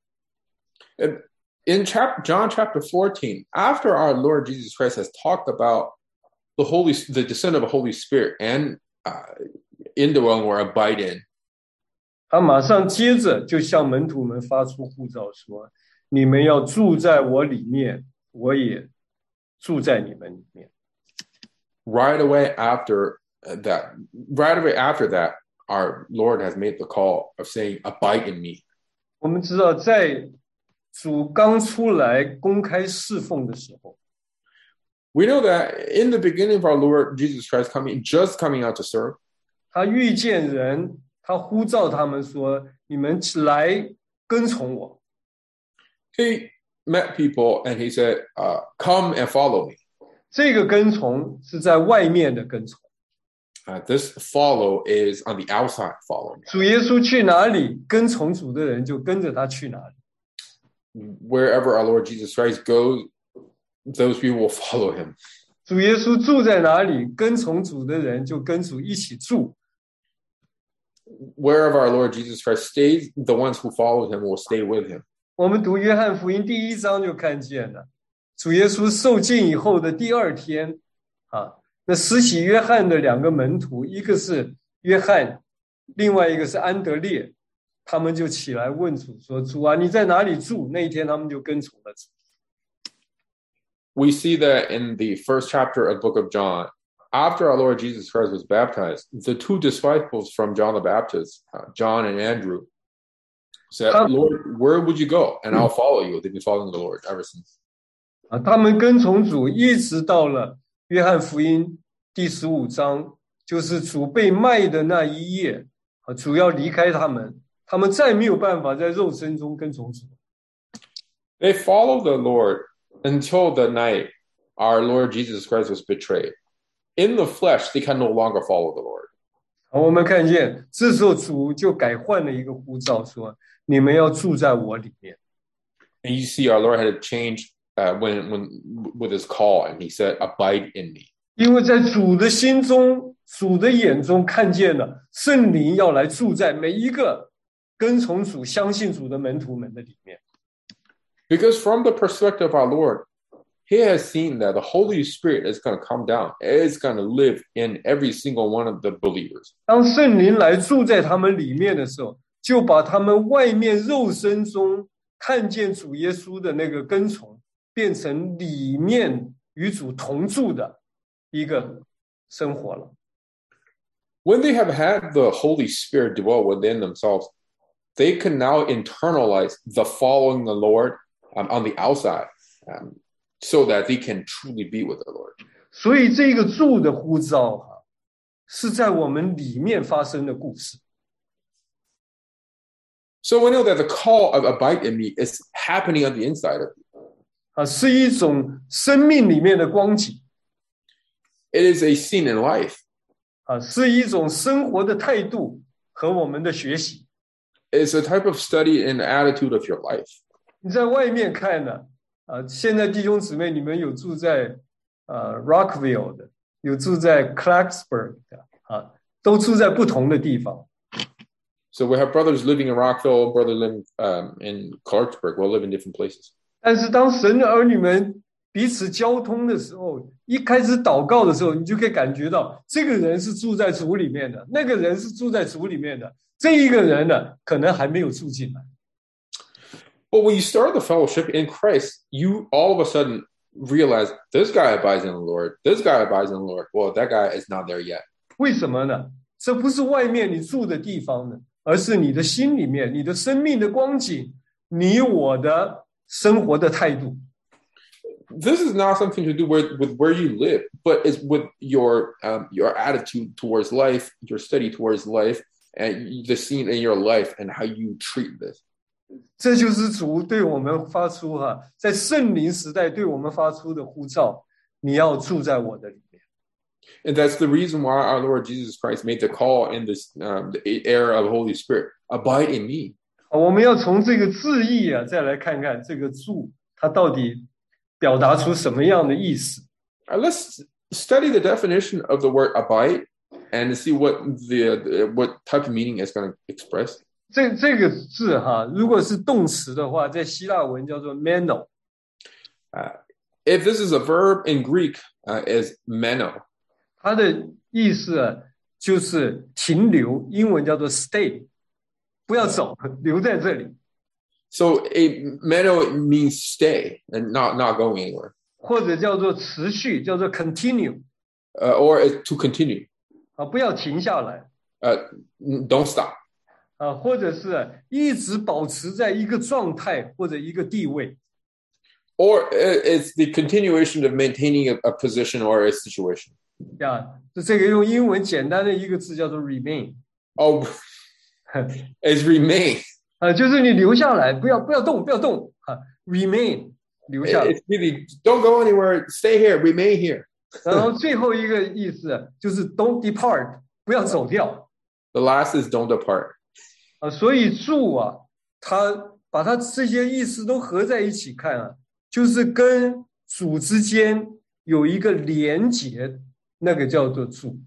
Speaker 5: In chapter, John chapter fourteen, after our Lord Jesus Christ has talked about the Holy, the descent of the Holy Spirit and uh, indwelling or abide in,
Speaker 1: 他马上接着就向门徒们发出呼召说：“你们要住在我里面，我也住在你们里面。”
Speaker 5: Right away after that, right away after that, our Lord has made the call of saying, "Abide in me."
Speaker 1: 我们知道，在主刚出来公开侍奉的时候。
Speaker 5: We know that in the beginning of our Lord Jesus Christ coming, just coming out to serve,
Speaker 1: 他遇见人，他呼召他们说：“你们来跟从我。”
Speaker 5: He met people and he said, uh, "Come and follow me."
Speaker 1: 这个跟从是在外面的跟从。
Speaker 5: Uh, this follow is on the outside following.
Speaker 1: 主耶稣去哪里，跟从主的人就跟着他去哪里。
Speaker 5: Wherever our Lord Jesus Christ goes, those people will follow him.
Speaker 1: 主耶稣住在哪里，跟从主的人就跟主一起住。
Speaker 5: Wherever our Lord Jesus Christ stays, the ones who follow him will stay with him.
Speaker 1: 我们读约翰福音第一章就看见了，主耶稣受浸以后的第二天，啊，那施洗约翰的两个门徒，一个是约翰，另外一个是安德烈， 他们就起来问主说：“主啊，你在哪里住？”那一天他们就跟从了主。
Speaker 5: We see that in the first chapter of the book of John. After our Lord Jesus Christ was baptized, the two disciples from John the Baptist, uh, John and Andrew, said, Lord, where would you go? And I'll follow you. They've been following the Lord ever since.
Speaker 1: 啊，他们跟从主，一直到了约翰福音第十五章，就是主被卖的那一夜，啊，主要离开他们，他们再没有办法在肉身中跟从主。
Speaker 5: They followed the Lord until the night our Lord Jesus Christ was betrayed. In the flesh, they can no longer follow the Lord.
Speaker 1: 我们看见，这时候主就改换了一个呼召，说：“你们要住在我里面。”
Speaker 5: And you see, our Lord had to change uh, when, when with His call, and He said, "Abide in me."
Speaker 1: 因为在主的心中，主的眼中看见了圣灵要来住在每一个跟从主、相信主的门徒们的里面。
Speaker 5: Because from the perspective of our Lord, He has seen that the Holy Spirit is going to come down. It's going to live in every single one of the believers.
Speaker 1: 当圣灵来住在他们里面的时候，就把他们外面肉身中看见主耶稣的那个跟从，变成里面与主同住的一个生活了。
Speaker 5: When they have had the Holy Spirit dwell within themselves, they can now internalize the following the Lord um, on the outside. Um, So that they can truly be with the Lord.
Speaker 1: 所以这个住的呼召哈，是在我们里面发生的故事。
Speaker 5: So we know that the call of abide in me is happening on the inside of you.
Speaker 1: 啊，是一种生命里面的光景。
Speaker 5: It is a scene in life.
Speaker 1: 啊，是一种生活的态度和我们的学习。
Speaker 5: It's a type of study and attitude of your life.
Speaker 1: 你在外面看呢？啊，现在弟兄姊妹，你们有住在呃 Rockville 的，有住在 Clarksburg 的，啊，都住在不同的地方。
Speaker 5: So we have brothers living in Rockville, brother living um, in Clarksburg. We'll live in different places.
Speaker 1: 但是当神的儿女们彼此交通的时候，一开始祷告的时候，你就可以感觉到，这个人是住在主里面的，那个人是住在主里面的，这一个人呢，可能还没有住进来。
Speaker 5: But when you start the fellowship in Christ, you all of a sudden realize this guy abides in the Lord. This guy abides in the Lord. Well, that guy is not there yet.
Speaker 1: 为什么呢？这不是外面你住的地方呢，而是你的心里面，你的生命的光景，你我的生活的态度。
Speaker 5: This is not something to do with, with where you live, but it's with your um, your attitude towards life, your study towards life, and the scene in your life and how you treat this.
Speaker 1: 这就是主对我们发出哈、啊，在圣灵时代对我们发出的呼召，你要住在我的里面。
Speaker 5: And that's the reason why our Lord Jesus Christ made the call in this um, the era of the Holy Spirit, abide in me.
Speaker 1: 我们要从这个字义啊，再来看看这个住它到底表达出什么样的意思。
Speaker 5: Uh, let's study the definition of the word abide and see what the what type of meaning it's going to express.
Speaker 1: 这这个字哈，如果是动词的话，在希腊文叫做 meno。
Speaker 5: Uh, if this is a verb in Greek, uh, is meno.
Speaker 1: 它的意思啊，就是停留，英文叫做 stay， 不要走，留在这里。
Speaker 5: So a meno means stay and not not going anywhere.
Speaker 1: 或者叫做持续，叫做 continue。
Speaker 5: Uh, or to continue.
Speaker 1: 啊，不要停下来。
Speaker 5: Uh, don't stop.
Speaker 1: 啊，或者是一直保持在一个状态或者一个地位。
Speaker 5: Or it's the continuation of maintaining a, a position or a situation.
Speaker 1: 呀，这个用英文简单的一个字叫做 remain。
Speaker 5: Oh, it's remain.
Speaker 1: 啊，就是你留下来，不要不要动，不要动啊 ，remain 留下来。
Speaker 5: It's really don't go anywhere, stay here, remain here.
Speaker 1: 然后最后一个意思就是 don't depart， 不要走掉。
Speaker 5: The last is don't depart.
Speaker 1: 啊，所以住啊，他把他这些意思都合在一起看啊，就是跟主之间有一个连结，那个叫做住。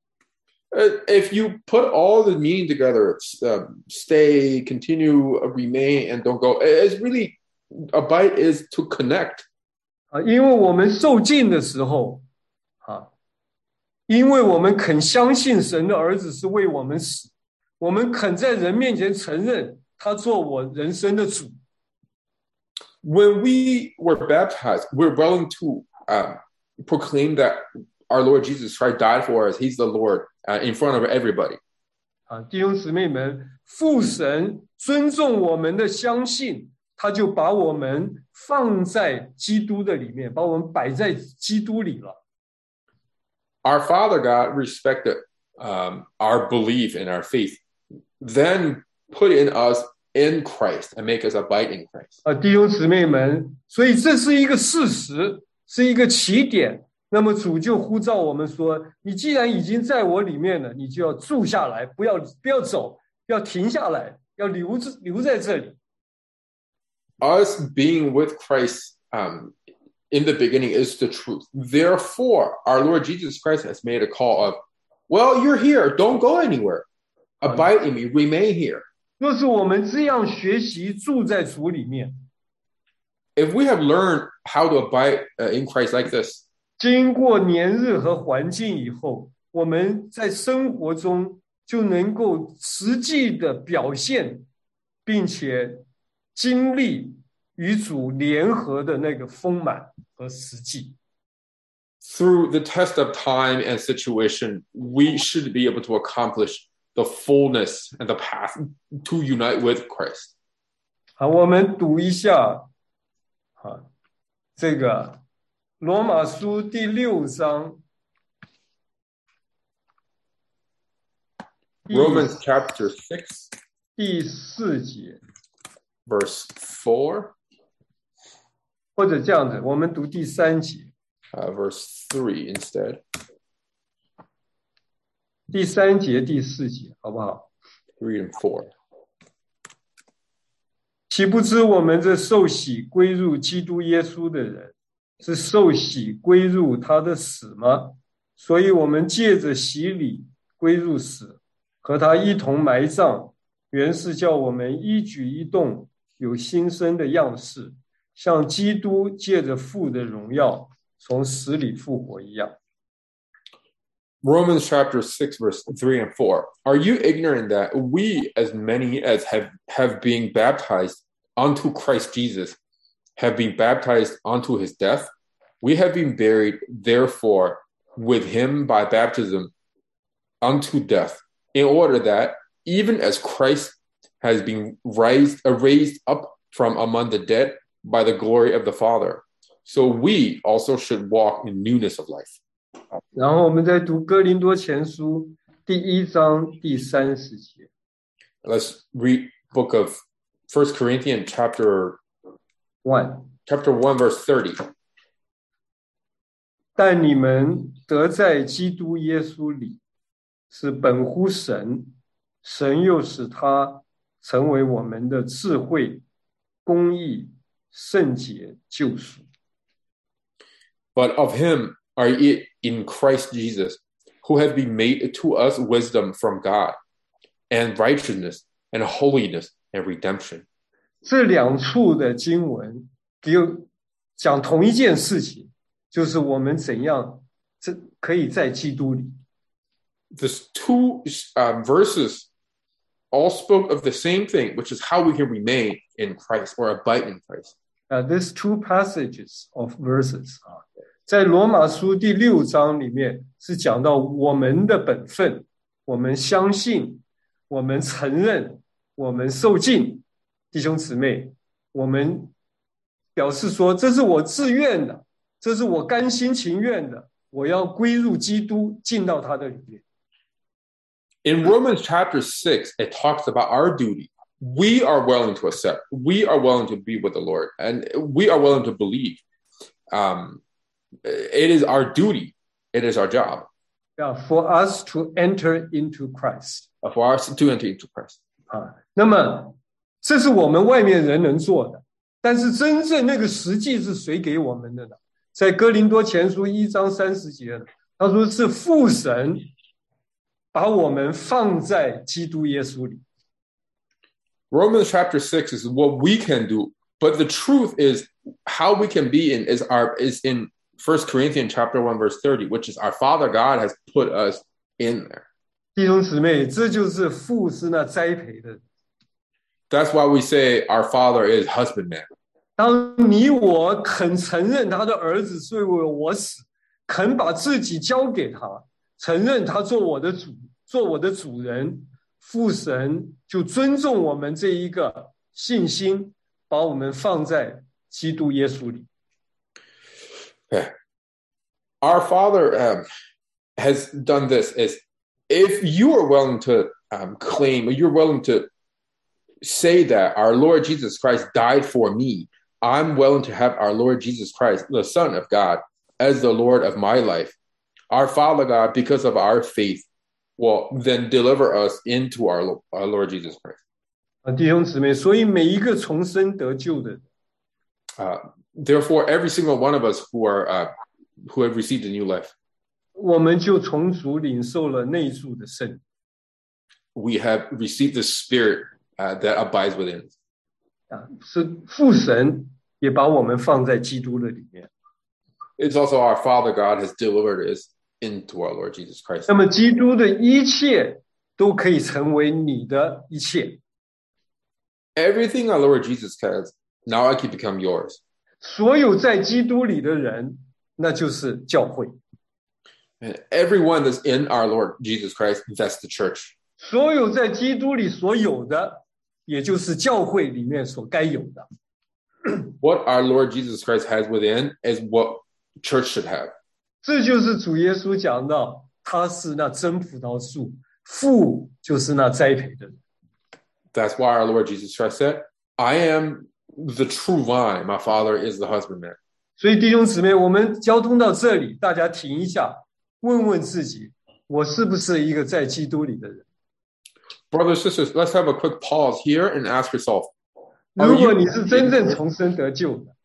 Speaker 5: Uh, if you put all the meaning together, uh, stay, continue, uh, remain, and don't go, it's really, abide is to connect.
Speaker 1: 啊，因为我们受尽的时候，啊，因为我们肯相信神的儿子是为我们死， 我们肯在人面前承认他做我人生的主。
Speaker 5: When we were baptized, we're willing to um, proclaim that our Lord Jesus Christ died for us. He's the Lord uh, in front of everybody.
Speaker 1: 啊，弟兄姊妹们，父神尊重我们的相信，他就把我们放在基督的里面，把我们摆在基督里了。
Speaker 5: Our Father God respected um, our belief and our faith, then put in us in Christ and make us abide in Christ.
Speaker 1: 啊，弟兄姊妹们，所以这是一个事实，是一个起点。那么主就呼召我们说：“你既然已经在我里面了，你就要住下来，不要不要走，要停下来，要留着留在这里。”
Speaker 5: Us being with Christ um, in the beginning is the truth. Therefore, our Lord Jesus Christ has made a call of, well, you're here. Don't go anywhere. Abide in me. Remain here.
Speaker 1: 若是我们这样学习住在主里面，
Speaker 5: If we have learned how to abide uh, in Christ like this,
Speaker 1: 经过年日和环境以后，我们在生活中就能够实际的表现，并且经历与主联合的那个丰满和实际。
Speaker 5: through the test of time and situation, we should be able to accomplish the fullness and the path to unite with Christ.
Speaker 1: 好，我们读一下，好，这个罗马书第六章
Speaker 5: Romans chapter six,
Speaker 1: 第四节，
Speaker 5: verse four,
Speaker 1: 或者这样子，我们读第三节，
Speaker 5: uh, verse three instead.
Speaker 1: 第三节、第四节，好不好？
Speaker 5: Three and four.
Speaker 1: 岂不知我们这受洗归入基督耶稣的人，是受洗归入他的死吗？所以我们借着洗礼归入死，和他一同埋葬，原是叫我们一举一动有新生的样式，像基督借着父的荣耀从死里复活一样。
Speaker 5: Romans chapter six, verse three and four. Are you ignorant that we, as many as have, have been baptized unto Christ Jesus, have been baptized unto his death? We have been buried, therefore, with him by baptism unto death, in order that, even as Christ has been raised, uh, raised up from among the dead by the glory of the Father, so we also should walk in newness of life.
Speaker 1: 然后我们再读哥林多前书第一章第三十节。
Speaker 5: Let's read book of First Corinthians chapter
Speaker 1: one
Speaker 5: chapter one verse thirty.
Speaker 1: 但你们得在基督耶稣里，是本乎神，神又使他成为我们的智慧、公义、圣洁、救赎。
Speaker 5: But of him are ye in Christ Jesus, who have been made to us wisdom from God, and righteousness, and holiness, and redemption.
Speaker 1: 这两处的经文给我讲同一件事情，就是我们怎样这可以在基督里。
Speaker 5: These two uh, verses all spoke of the same thing, which is how we can remain in Christ or abide in Christ.
Speaker 1: Uh, these two passages of verses 啊，在罗马书第六章里面是讲到我们的本分，我们相信，我们承认，我们受尽。弟兄姊妹，我们表示说，这是我自愿的，这是我甘心情愿的，我要归入基督，进到他的里面。
Speaker 5: In Romans chapter six, it talks about our duty. We are willing to accept. We are willing to be with the Lord, and we are willing to believe. Um, it is our duty. It is our job.
Speaker 1: Yeah, for us to enter into Christ.
Speaker 5: For us to enter into Christ.
Speaker 1: 啊，那么这是我们外面人能做的，但是真正那个实际是谁给我们的呢？在哥林多前书一章三十节，他说是父神把我们放在基督耶稣里。
Speaker 5: Romans chapter six is what we can do, but the truth is how we can be in is our is in First Corinthians chapter one verse thirty, which is our Father God has put us in there.
Speaker 1: 弟兄姊妹，这就是父是那栽培的人。
Speaker 5: That's why we say our Father is husbandman.
Speaker 1: 当你我肯承认他的儿子是为我死，肯把自己交给他，承认他做我的主，做我的主人，父神就尊重我们这一个信心，把我们放在基督耶稣里。
Speaker 5: Okay. Our Father um, has done this is if you are willing to um, claim, or you're willing to say that our Lord Jesus Christ died for me, I'm willing to have our Lord Jesus Christ, the Son of God, as the Lord of my life. Our Father God, because of our faith, will then deliver us into our, our Lord Jesus Christ.
Speaker 1: 啊，弟兄姊妹，所以每一个重生得救的人，
Speaker 5: Uh, therefore, every single one of us who are uh, who have received a new life,
Speaker 1: 我们就从主领受了内住的圣灵。
Speaker 5: we have received the Spirit uh, that abides within us.
Speaker 1: 啊，是父神也把我们放在基督的里面。
Speaker 5: It's also our Father God has delivered us into our Lord Jesus Christ.
Speaker 1: 那么基督的一切都可以成为你的一切。
Speaker 5: Everything our Lord Jesus has, now I can become yours.
Speaker 1: 所有在基督里的人，那就是教会。
Speaker 5: And everyone that's in our Lord Jesus Christ, that's the church.
Speaker 1: 所有在基督里所有的，也就是教会里面所该有的。
Speaker 5: What our Lord Jesus Christ has within is what church should have.
Speaker 1: 这就是主耶稣讲到，他是那真葡萄树，父就是那栽培的人。
Speaker 5: That's why our Lord Jesus Christ said, I am the true vine. My Father is the husbandman.
Speaker 1: 所以弟兄姊妹，我们交通到这里，大家停一下，问问自己，我是不是一个在基督里的人？
Speaker 5: Brothers, sisters, let's have a quick pause here and ask yourself,
Speaker 1: 如果你是真正重生得救的，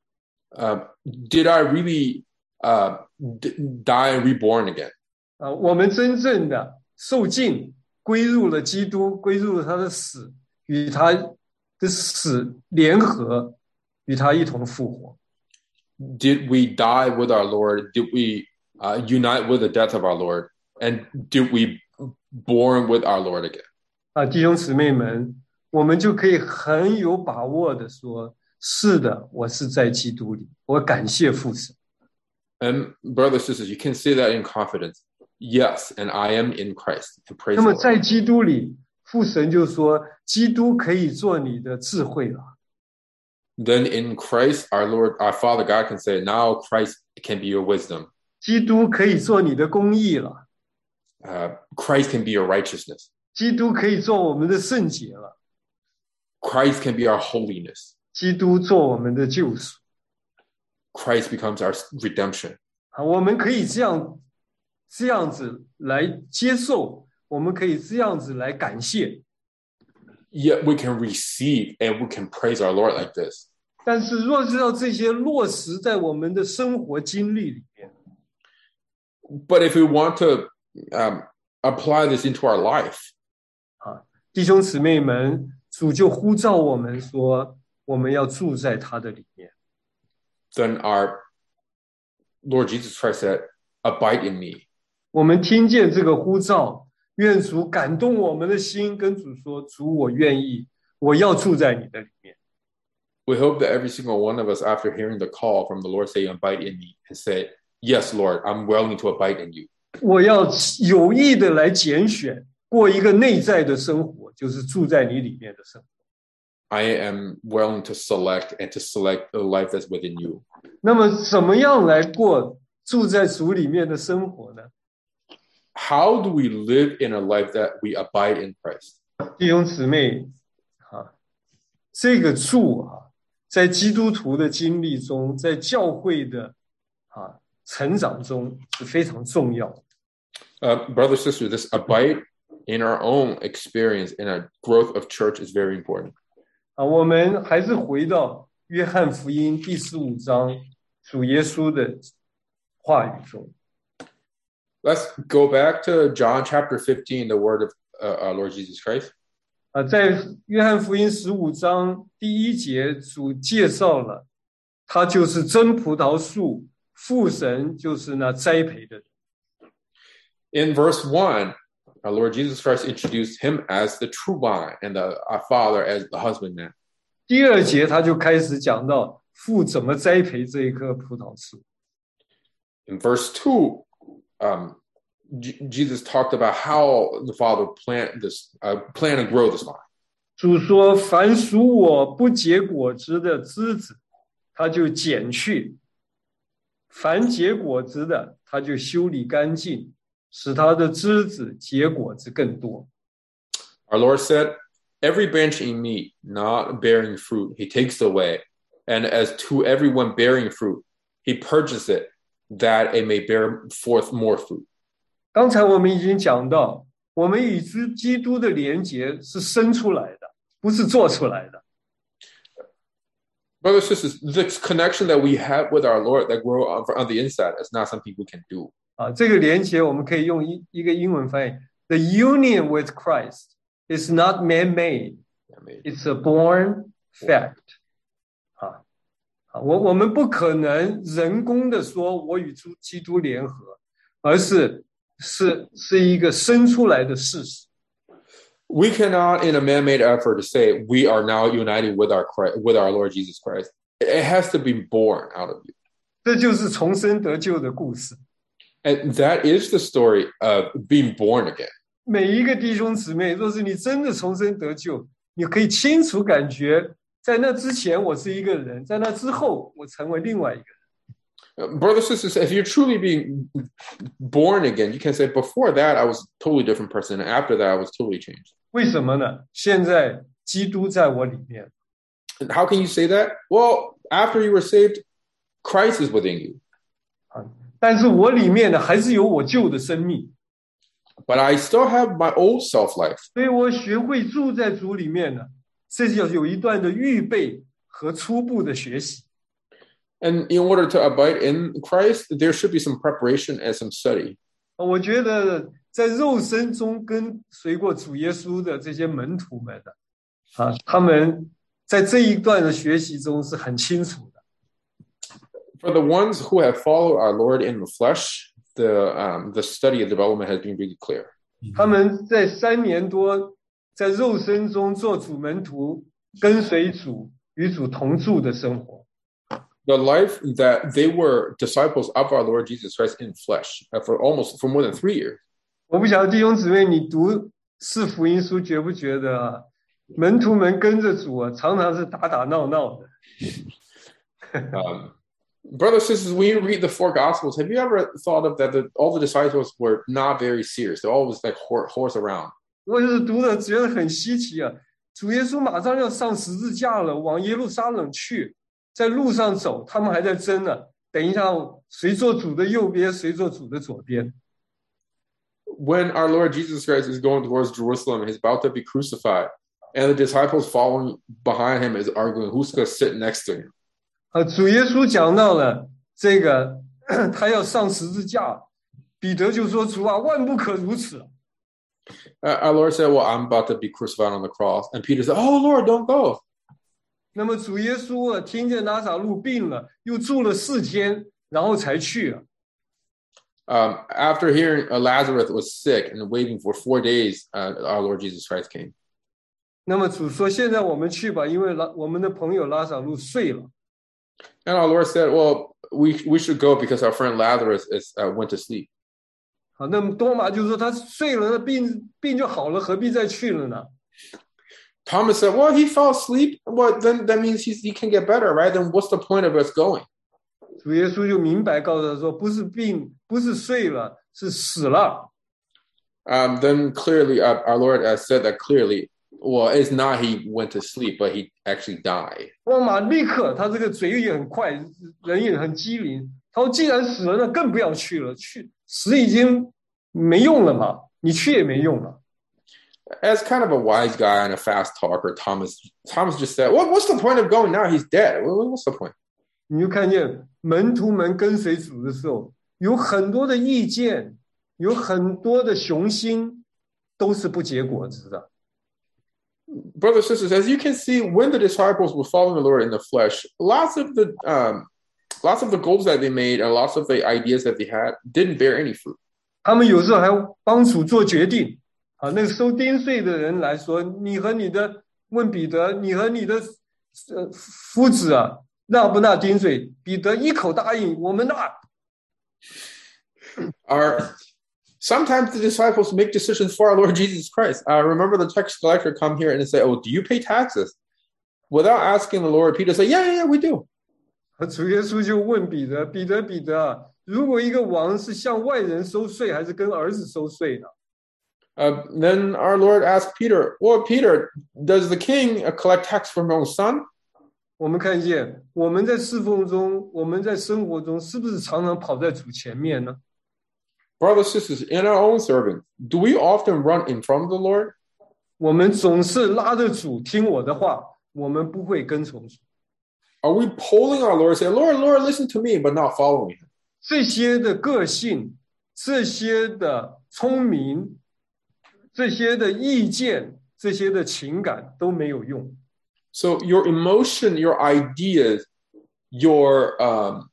Speaker 5: uh, did I really uh, d- die and reborn again?
Speaker 1: 啊，我们真正的受尽，归入了基督，归入了他的死，与他的死联合，与他一同复活。
Speaker 5: Did we die with our Lord? Did we uh, unite with the death of our Lord? And did we born with our Lord again?
Speaker 1: 啊，弟兄姊妹们，我们就可以很有把握的说，是的，我是在基督里，我感谢父神。
Speaker 5: And brothers, sisters, you can say that in confidence. Yes, and I am in Christ. And praise
Speaker 1: 那
Speaker 5: the
Speaker 1: 么
Speaker 5: Lord.
Speaker 1: 在基督里，父神就说，基督可以做你的智慧了。
Speaker 5: Then in Christ, our Lord, our Father God can say, now Christ can be your wisdom.
Speaker 1: 基督可以做你的公义了，
Speaker 5: Uh, Christ can be your righteousness.
Speaker 1: 基督可以做我们的圣洁了，
Speaker 5: Christ can be our holiness.
Speaker 1: 基督做我们的救赎。
Speaker 5: Christ becomes our redemption.
Speaker 1: 啊，我们可以这样这样子来接受，我们可以这样子来感谢。
Speaker 5: Yet we can receive and we can praise our Lord like this.
Speaker 1: 但是若是要这些落实在我们的生活经历里面，
Speaker 5: But if we want to um, apply this into our life,
Speaker 1: 弟兄姊妹们，主就呼召我们说，我们要住在他的里面。
Speaker 5: then our Lord Jesus Christ said, abide in me.
Speaker 1: 我们听见这个呼召，愿主感动我们的心，跟主说：“主，我愿意，我要住在你的里面。”
Speaker 5: We hope that every single one of us, after hearing the call from the Lord say, abide in me, and say, yes, Lord, I'm willing to abide in you.
Speaker 1: 我要有意的来拣选，过一个内在的生活，就是住在你里面的生活。
Speaker 5: I am willing to select and to select the life that's within you.
Speaker 1: 那么，怎么样来过住在主里面的生活呢？
Speaker 5: How do we live in a life that we abide in Christ?
Speaker 1: 弟兄姊妹，啊，这个住啊，在基督徒的经历中，在教会的啊成长中是非常重要的。
Speaker 5: Uh, brother, sister, this abide in our own experience in our growth of church is very important.
Speaker 1: 啊，我们还是回到约翰福音第十五章主耶稣的话语中。
Speaker 5: Let's go back to John chapter fifteen, the word of uh, our Lord Jesus Christ.
Speaker 1: 啊，在约翰福音十五章第一节，主介绍了他就是真葡萄树，父神就是那栽培的人。
Speaker 5: In verse one, our Lord Jesus Christ introduced him as the true vine and the, our Father as the husbandman.
Speaker 1: 第二节他就开始讲到父怎么栽培这一棵葡萄树。
Speaker 5: In verse two, um, J- Jesus talked about how the Father plant this, uh, plant and grow this vine.
Speaker 1: 主说：“凡属我不结果子的枝子，他就剪去；凡结果子的，他就修理干净，使他的枝子结果子更多。”
Speaker 5: Our Lord said, "Every branch in me not bearing fruit, he takes away, and as to everyone bearing fruit, he purges it, that it may bear forth more fruit."
Speaker 1: 刚才我们已经讲到，我们与基督的连结是生出来的，不是做出来的。
Speaker 5: Brothers and sisters, this connection that we have with our Lord that grow on, on the inside is not something we can do.
Speaker 1: 啊，这个连结我们可以用一一个英文翻译 ：The union with Christ is not man-made, it's a born fact. 啊，啊，我我们不可能人工的说我与基督联合，而是是是一个生出来的事实。
Speaker 5: We cannot, in a man-made effort, to say we are now united with our Christ, with our Lord Jesus Christ. It has to be born out of you.
Speaker 1: 这就是重生得救的故事。
Speaker 5: And that is the story of being born again.
Speaker 1: 每一个弟兄姊妹，若是你真的重生得救，你可以清楚感觉，在那之前我是一个人，在那之后我成为另外一个人。
Speaker 5: Brothers and sisters, if you're truly being born again, you can say, before that, I was a totally different person. And after that, I was totally changed.
Speaker 1: 为什么呢？现在基督在我里面。
Speaker 5: And how can you say that? Well, after you were saved, Christ is within you.
Speaker 1: 但是我里面呢，还是有我旧的生命。
Speaker 5: But I still have my old self-life.
Speaker 1: 所以我学会住在主里面呢，这就有一段的预备和初步的学习。
Speaker 5: And in order to abide in Christ, there should be some preparation and some study.
Speaker 1: 我觉得在肉身中跟随过主耶稣的这些门徒们的啊，他们在这一段的学习中是很清楚的。
Speaker 5: For the ones who have followed our Lord in the flesh, the um, the study and development has been really clear.
Speaker 1: 他们在三年多在肉身中做主门徒，跟随主，与主同住的生活。
Speaker 5: The life that they were disciples of our Lord Jesus Christ in flesh for almost for more than three years.
Speaker 1: 我不晓得弟兄姊妹，你读四福音书觉不觉得啊？门徒们跟着主啊，常常是打打闹闹的。
Speaker 5: um, brothers and sisters, when you read the four Gospels, have you ever thought of that? The, all the disciples were not very serious. They're always like horse, horse around.
Speaker 1: 我就是读了觉得很稀奇啊！主耶稣马上要上十字架了，往耶路撒冷去。在路上走，他们还在争呢。等一下，谁做主的右边，谁做主的左边。
Speaker 5: When our Lord Jesus Christ is going towards Jerusalem, he's about to be crucified, and the disciples following behind him is arguing who's going to sit next to him.
Speaker 1: 啊，主耶稣讲到了这个，他要上十字架，彼得就说：“主啊，万不可如此。”
Speaker 5: Uh, our Lord said, "Well, I'm about to be crucified on the cross," and Peter said, "Oh, Lord, don't go."
Speaker 1: 那么主耶稣啊，听见拉撒路病了，又住了四天，然后才去啊。
Speaker 5: Um, after hearing uh, Lazarus was sick and waiting for four days, uh, our Lord Jesus Christ came.
Speaker 1: 那么主说：“现在我们去吧，因为拉我们的朋友拉撒路睡了。”
Speaker 5: And our Lord said, "Well, we we should go because our friend Lazarus is uh, went to sleep."
Speaker 1: 好，那么多马就说：“他睡了，那病病就好了，何必再去了呢？”
Speaker 5: Thomas said, "Well, he fell asleep. Well, then that means he's, he can get better, right? Then what's the point of us going?"
Speaker 1: 主耶稣就明白告诉他说：“不是病，不是睡了，是死了。”
Speaker 5: Um, then clearly, uh, our Lord uh, said that clearly. Well, it's not he went to sleep, but he actually died.
Speaker 1: 多马立刻，他这个嘴也很快，人也很机灵。他说：“既然死了，那更不要去了，去死已经没用了嘛，你去也没用了。”
Speaker 5: As kind of a wise guy and a fast talker, Thomas Thomas just said, "What what's the point of going now? He's dead. What's the point?"
Speaker 1: 你就看见门徒们跟随主的时候，有很多的意见，有很多的雄心，都是不结果子的。
Speaker 5: Brothers and sisters, as you can see, when the disciples were following the Lord in the flesh, lots of the um, lots of the goals that they made and lots of the ideas that they had didn't bear any fruit.
Speaker 1: 他们有时候还帮主做决定。 啊，那个收丁税的人来说，你和你的问彼得，你和你的呃夫子啊，纳不纳丁税？彼得一口答应，我们纳。
Speaker 5: Our sometimes the disciples make decisions for our Lord Jesus Christ. I remember the tax collector come here and say, "Oh, do you pay taxes?" Without asking the Lord, Peter say, "Yeah, yeah, yeah, we do."
Speaker 1: 主耶稣就问彼得：“彼得，彼得啊，如果一个王是向外人收税，还是跟儿子收税呢？”
Speaker 5: Uh, then our Lord asked Peter, "Well, Peter, does the king collect tax from his own son?"
Speaker 1: 我们看见我们在侍奉中，我们在生活中，是不是常常跑在主前面呢？
Speaker 5: Brothers, sisters, in our own serving, do we often run in front of the Lord?
Speaker 1: 我们总是拉着主听我的话，我们不会跟从主。
Speaker 5: Are we pulling our Lord, say, "Lord, Lord, listen to me," but not following him?
Speaker 1: 这些的个性，这些的聪明，这些的意见，这些的情感都没有用。
Speaker 5: So your emotion, your ideas, your um,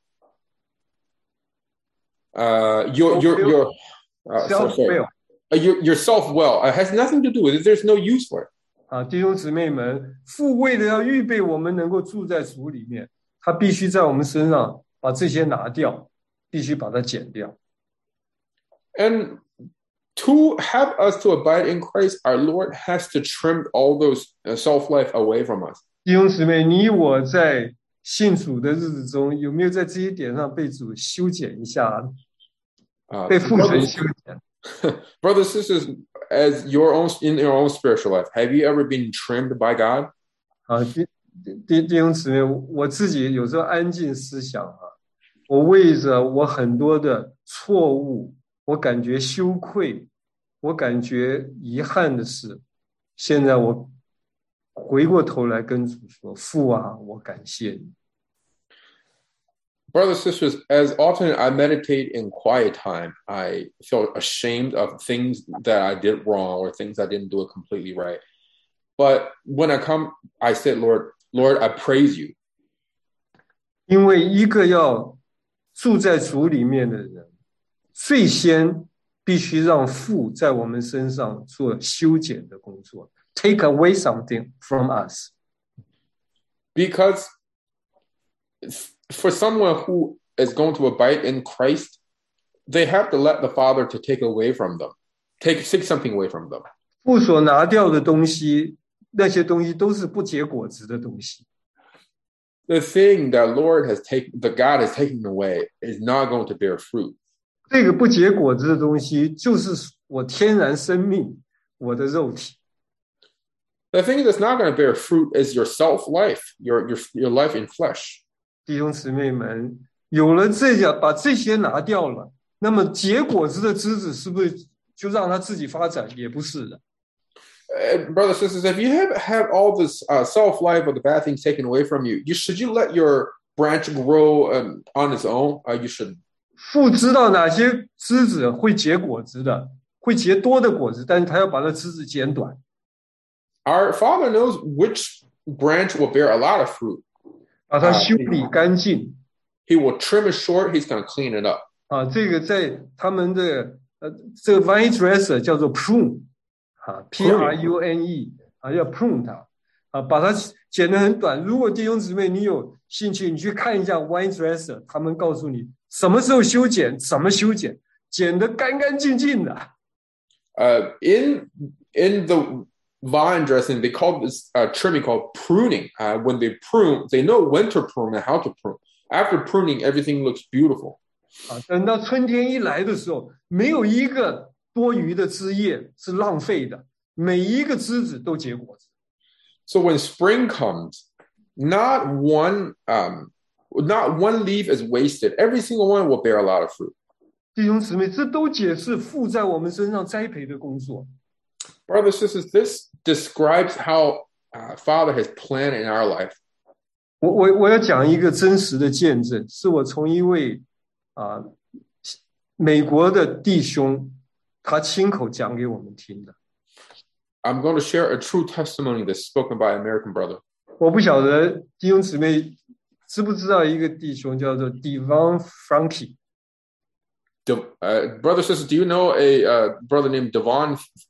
Speaker 5: uh, your your your uh, sorry, sorry. Uh, your your self will uh, has nothing to do with it. There's no use for it.
Speaker 1: 啊，弟兄姊妹们，父为了要预备我们能够住在主里面，他必须在我们身上把这些拿掉，必须把它剪掉。
Speaker 5: And to have us to abide in Christ, our Lord has to trim all those self-life away from us.
Speaker 1: 弟兄姊妹，你我在信主的日子中，有没有在这一点上被主修剪一下？
Speaker 5: Uh,
Speaker 1: 被父神修剪。
Speaker 5: Brothers, sisters, as your own in your own spiritual life, have you ever been trimmed by God?
Speaker 1: 啊，弟弟弟兄姊妹，我自己有时候安静思想啊，我为着我很多的错误，我感觉羞愧，我感觉遗憾的事，现在我回过头来跟主说：“父啊，我感谢你。”
Speaker 5: Brothers, sisters, as often I meditate in quiet time, I feel ashamed of things that I did wrong or things I didn't do it completely right. But when I come, I said, Lord, Lord, I praise you.
Speaker 1: 因为一个要住在主里面的人，最先必须让父在我们身上做修剪的工作 ，take away something from us.
Speaker 5: Because for someone who is going to abide in Christ, they have to let the Father to take away from them, take, take something away from them.
Speaker 1: 父所拿掉的东西，那些东西都是不结果子的东西。
Speaker 5: The thing that Lord has taken, that God has taken away, is not going to bear fruit.
Speaker 1: 这个不结果子的东西，就是我天然生命，我的肉体。
Speaker 5: The thing that's not going to bear fruit is your self-life, your your your life in flesh.
Speaker 1: 弟兄姊妹们，有了这些，把这些拿掉了，那么结果子的枝子是不是就让它自己发展？也不是的。
Speaker 5: Uh, brothers and sisters, if you have, have all this uh, self-life or the bad things taken away from you, you should you let your branch grow um, on its own? Uh, you shouldn't.
Speaker 1: 父知道哪些枝子会结果子的，会结多的果子，但是他要把那枝子剪短。
Speaker 5: Our Father knows which branch will bear a lot of fruit.
Speaker 1: 把它修理干净。
Speaker 5: He will trim it short. He's going to clean it up.
Speaker 1: 啊，这个在他们的呃，这个 vine dresser 叫做 prune 啊 ，P R U N E 啊，要 prune 它啊，把它剪得很短。如果弟兄姊妹你有兴趣，你去看一下 vine dresser， 他们告诉你什么时候修剪，怎么修剪，剪得干干净净的。
Speaker 5: Uh, in in the vine dressing, they call this uh, trimming called pruning. Uh, when they prune, they know when to prune and how to prune. After pruning, everything looks beautiful.
Speaker 1: 啊，等到春天一来的时候，没有一个多余的枝叶是浪费的，每一个枝子都结果子。
Speaker 5: So when spring comes, not one um, not one leaf is wasted. Every single one will bear a lot of fruit.
Speaker 1: 弟兄姊妹，这都解释父在我们身上栽培的工作。
Speaker 5: Brothers and sisters, this describes how uh, Father has planned in our life.
Speaker 1: 我我我要讲一个真实的见证，是我从一位啊、呃、美国的弟兄，他亲口讲给我们听的。
Speaker 5: I'm going to share a true testimony that's spoken by an American brother.
Speaker 1: 我不晓得弟兄姊妹知不知道一个弟兄叫做 Devon Frankie。
Speaker 5: De, uh, brother, sister, do you know a uh, brother named Devon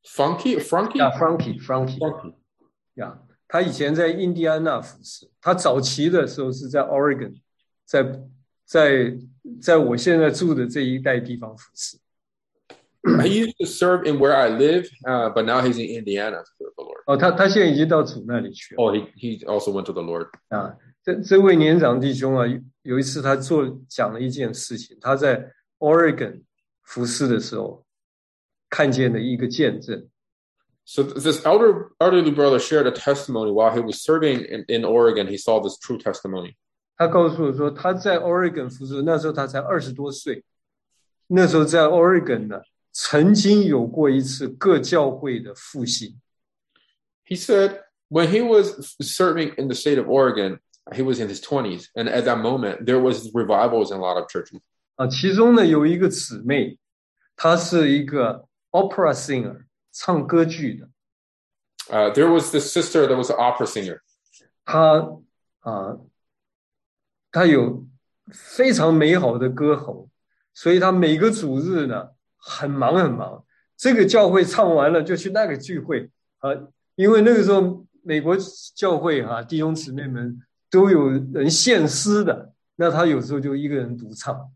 Speaker 5: Funky, Frankie,
Speaker 1: 呀 ，Frankie Frankie
Speaker 5: Funky.
Speaker 1: 呀，他以前在印第安纳服侍，他早期的时候是在 Oregon，在在在我现在住的这一带地方服侍。
Speaker 5: He used to serve in where I live, uh, but now he's in Indiana to serve the Lord.
Speaker 1: 哦，他他现在已经到主那里去了。
Speaker 5: Oh, he he also went to the Lord.
Speaker 1: 啊，这这位年长弟兄啊，有一次他做讲了一件事情，他在 Oregon 服侍的时候看见了一个见证。
Speaker 5: So this elder elderly brother shared a testimony while he was serving in, in Oregon. He saw this true testimony.
Speaker 1: 他告诉我说，他在 Oregon 服侍，那时候他才二十多岁。那时候在 Oregon 呢，曾经有过一次各教会的复兴。
Speaker 5: He said when he was serving in the state of Oregon, he was in his twenties, and at that moment there was revivals in a lot of churches.
Speaker 1: 啊，其中呢有一个姊妹，她是一个 opera singer， 唱歌剧的。
Speaker 5: Uh, there was this sister that was an opera singer.
Speaker 1: 她啊，她有非常美好的歌喉，所以她每个主日呢很忙很忙。这个教会唱完了就去那个聚会啊，因为那个时候美国教会哈、啊、弟兄姊妹们都有人献诗的，那她有时候就一个人独唱。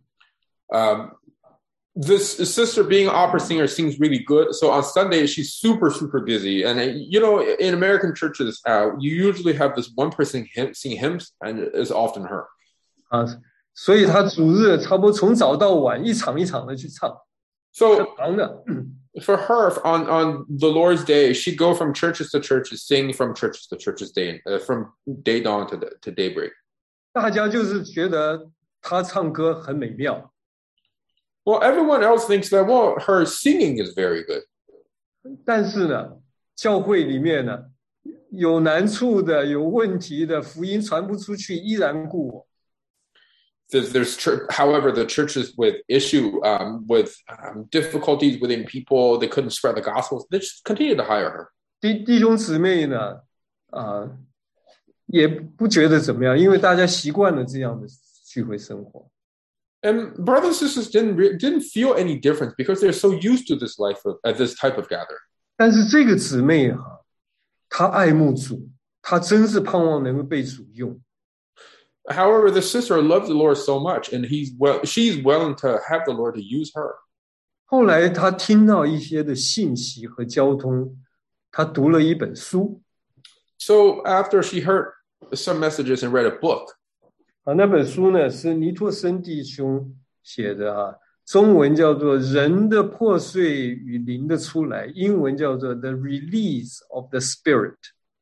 Speaker 5: Um, this sister being an opera singer seems really good. So on Sunday, she's super, super busy. And, you know, in American churches, uh, you usually have this one person hymn, sing hymns, and it's often her.
Speaker 1: 啊，所以她主日差不多从早到晚一场一场的去唱，
Speaker 5: So
Speaker 1: 很忙的。
Speaker 5: for her, on, on the Lord's day, she'd go from churches to churches, sing from churches to churches, day, uh, from day dawn to, the, to daybreak.
Speaker 1: 大家就是觉得她唱歌很美妙。
Speaker 5: Well, everyone else thinks that, well, her singing is very good.
Speaker 1: 但是呢，教会里面呢有难处的、有问题的，福音传不出去，依然顾我。
Speaker 5: There's, there's church, however, the churches with issue, um, with um, difficulties within people, they couldn't spread the gospel. They just continue to hire her.
Speaker 1: 弟弟兄姊妹呢，啊、呃，也不觉得怎么样，因为大家习惯了这样的聚会生活。
Speaker 5: And brothers and sisters didn't didn't feel any difference because they're so used to this life of uh, this type of gathering.
Speaker 1: 但是这个姊妹哈、啊，她爱慕主，她真是盼望能够被主用。
Speaker 5: However, the sister loves the Lord so much, and he's well, she's willing to have the Lord to use her.
Speaker 1: 后来她听到一些的信息和交通，她读了一本书。
Speaker 5: So after she heard some messages and read a book.
Speaker 1: 啊，那本书呢是尼托森弟兄写的啊，中文叫做《人的破碎与灵的出来》，英文叫做《The Release of the Spirit》。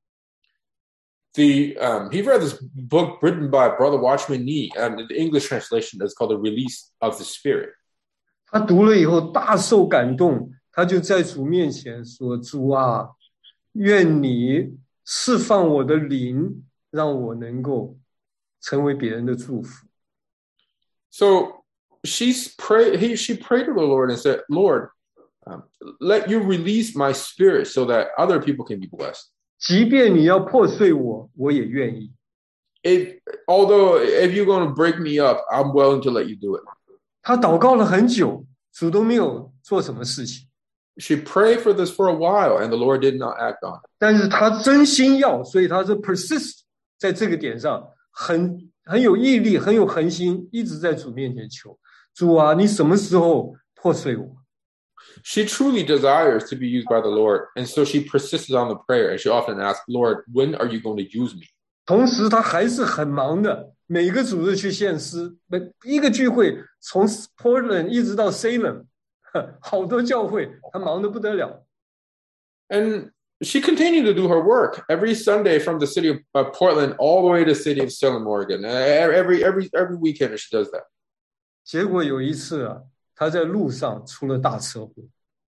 Speaker 5: The um, he read this book written by Brother Watchman Nee, and the English translation is called The Release of the Spirit.
Speaker 1: 他读了以后大受感动，他就在主面前说：“主啊，愿你释放我的灵，让我能够成为别人的祝福。”
Speaker 5: So she's pray. He she prayed to the Lord and said, "Lord, um, let you release my spirit so that other people can be blessed.
Speaker 1: 即便你要破碎我，我也愿意。
Speaker 5: If although if you're going to break me up, I'm willing to let you do it."
Speaker 1: 他祷告了很久，主都没有做什么事情。
Speaker 5: She prayed for this for a while, and the Lord did not act on it.
Speaker 1: 但是他真心要，所以他是 persist 在这个点上，很很有毅力，很有恒心，一直在主面前求主啊，你什么时候破碎我？
Speaker 5: She truly desires to be used by the Lord, and so she persisted on the prayer, and she often asked, "Lord, when are you going to use me?"
Speaker 1: 同时，他还是很忙的，每个主日去献诗，每一个聚会从 Portland 一直到 Salem， 好多教会，他忙得不得了。
Speaker 5: And she continued to do her work every Sunday from the city of uh, Portland all the way to the city of Salem, Oregon. Uh, every every every weekend she does that.
Speaker 1: 结果有一次啊，他在路上出了大车祸。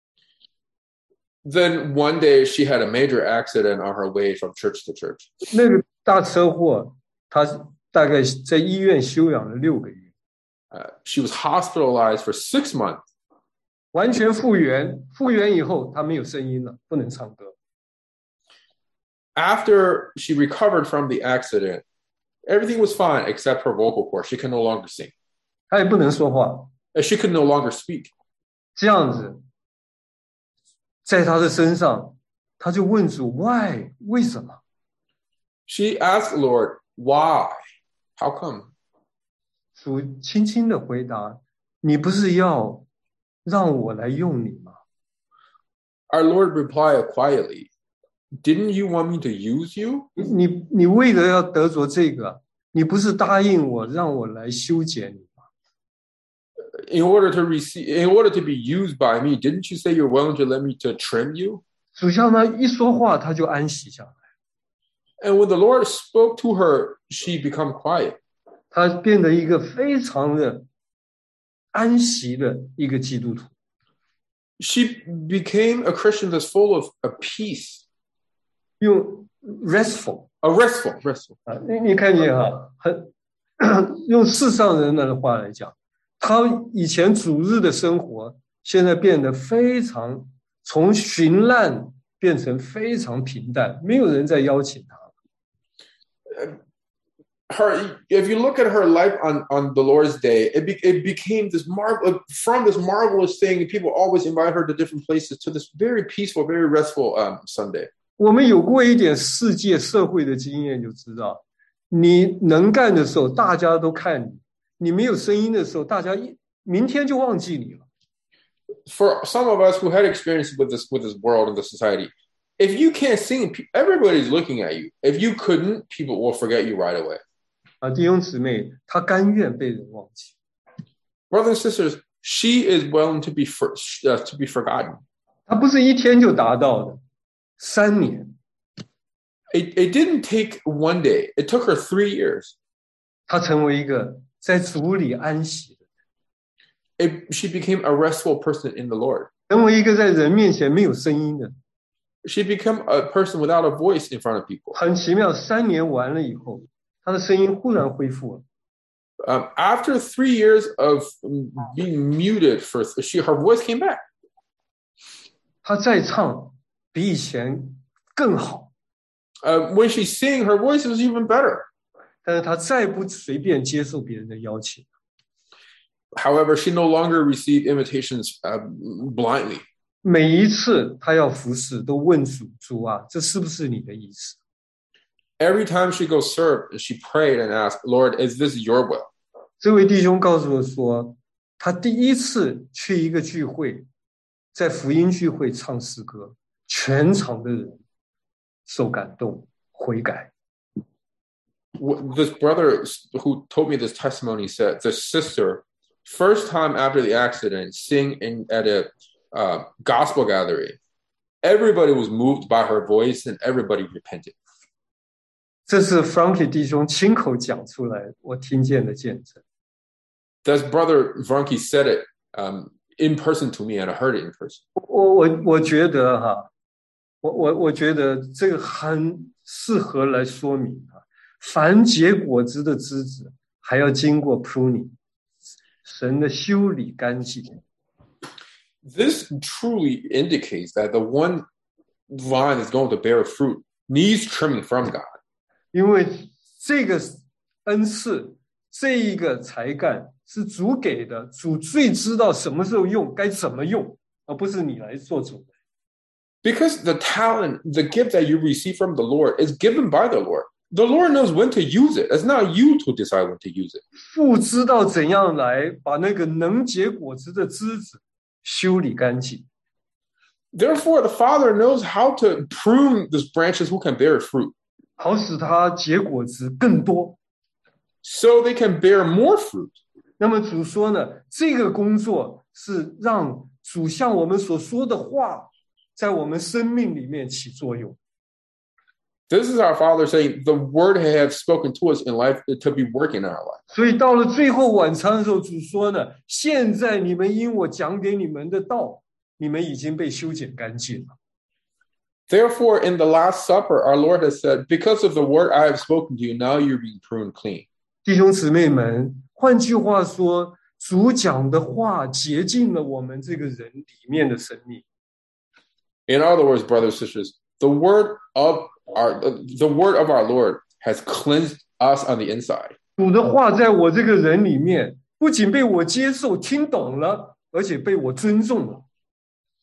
Speaker 5: Then one day she had a major accident on her way from church to church.
Speaker 1: 那个大车祸，他大概在医院休养了六个月。
Speaker 5: Uh, she was hospitalized for six months.
Speaker 1: 完全复原，复原以后他没有声音了，不能唱歌。
Speaker 5: After she recovered from the accident, everything was fine except her vocal cords. She could no longer sing.
Speaker 1: 他也不能说话。
Speaker 5: She could no longer speak.
Speaker 1: 这样子， 在他的身上，他就问主 Why 为什么？
Speaker 5: She asked Lord, why? How come?
Speaker 1: 主轻轻的回答，你不是要让我来用你吗？
Speaker 5: Our Lord replied quietly, didn't you want me to use you?
Speaker 1: 你你为了要得着这个，你不是答应我让我来修剪你吗？
Speaker 5: In order to receive, in order to be used by me, didn't you say you're willing to let me to trim you?
Speaker 1: 主向他一说话，他就安息下来。
Speaker 5: And when the Lord spoke to her, she became quiet.
Speaker 1: 他变得一个非常的安息的一个基督徒。
Speaker 5: She became a Christian that's full of a peace.
Speaker 1: 用 restful,
Speaker 5: a restful, restful.
Speaker 1: 啊，你你看见哈，很用世上人的话来讲，他以前主日的生活，现在变得非常从绚烂变成非常平淡，没有人再邀请他。
Speaker 5: Her, if you look at her life on, on the Lord's Day, it, be, it became this mar- from this marvelous thing. People always invite her to different places to this very peaceful, very restful um, Sunday.
Speaker 1: 我们有过一点世界社会的经验，就知道，你能干的时候，大家都看你；你没有声音的时候，大家一明天就忘记你了。
Speaker 5: For some of us who had experience with this with this world and the society, if you can't sing, everybody's looking at you. If you couldn't, people will forget you right away.
Speaker 1: 啊，弟兄姊妹，他甘愿被人忘记。
Speaker 5: Brothers and sisters, she is willing to be for, uh, to be forgotten.
Speaker 1: 他不是一天就达到的，三年。
Speaker 5: It, it didn't take one day. It took her three years.
Speaker 1: 他成为一个在主里安息的，
Speaker 5: It, she became a restful person in the Lord.
Speaker 1: 成为一个在人面前没有声音的。
Speaker 5: She became a person without a voice in front of people.
Speaker 1: 很奇妙，三年完了以后，他的声音忽然恢复了。
Speaker 5: Um, after three years of being muted, for she her voice came back.
Speaker 1: 他再唱比以前更好。
Speaker 5: Uh, when she sang, her voice was even better.
Speaker 1: 但是他再不随便接受别人的邀请。
Speaker 5: However, she no longer received invitations uh, blindly.
Speaker 1: 每一次他要服侍，都问主主啊，这是不是你的意思？
Speaker 5: Every time she goes serve, she prayed and asked, Lord, is this your will?
Speaker 1: 这位弟兄告诉我说，他第一次去一个聚会，在福音聚会唱诗歌，全场的人受感动，悔改。
Speaker 5: This brother who told me this testimony said the sister, first time after the accident, sing in, at a uh, gospel gathering. Everybody was moved by her voice and everybody repented.
Speaker 1: 这是 Frankie 弟兄亲口讲出来，我听见的见证。
Speaker 5: This brother Frankie said it um, in person to me, and I heard it in person.
Speaker 1: 我我我觉得哈，我我我觉得这个很适合来说明啊，凡结果子的枝子，还要经过 pruning， 神的修理干净。
Speaker 5: This truly indicates that the one vine is going to bear fruit needs trimming from God.
Speaker 1: 因为这个恩赐，这一个才干是主给的，主最知道什么时候用，该怎么用，而不是你来做主的。
Speaker 5: Because the talent, the gift that you receive from the Lord is given by the Lord. The Lord knows when to use it. It's not you to decide when to use it.
Speaker 1: 父知道怎样来把那个能结果子的枝子修理干净。
Speaker 5: Therefore, the Father knows how to prune these branches who can bear fruit,
Speaker 1: 好使它结果子更多。
Speaker 5: so they can bear more fruit.
Speaker 1: 那么主说呢，这个工作是让主像我们所说的话，在我们生命里面起作用。
Speaker 5: This is our Father saying the word He has spoken to us in life to be working in our life.
Speaker 1: 所以到了最后晚餐的时候，主说呢，现在你们因我讲给你们的道，你们已经被修剪干净了。
Speaker 5: Therefore, in the Last Supper, our Lord has said, because of the word I have spoken to you, now you're being pruned clean.
Speaker 1: 弟兄姊妹们，换句话说，主讲的话洁净了我们这个人里面的生命。
Speaker 5: In other words, brothers and sisters, the word of our the word of our Lord has cleansed us on the inside.
Speaker 1: 主的话在我这个人里面，不仅被我接受听懂了，而且被我尊重了。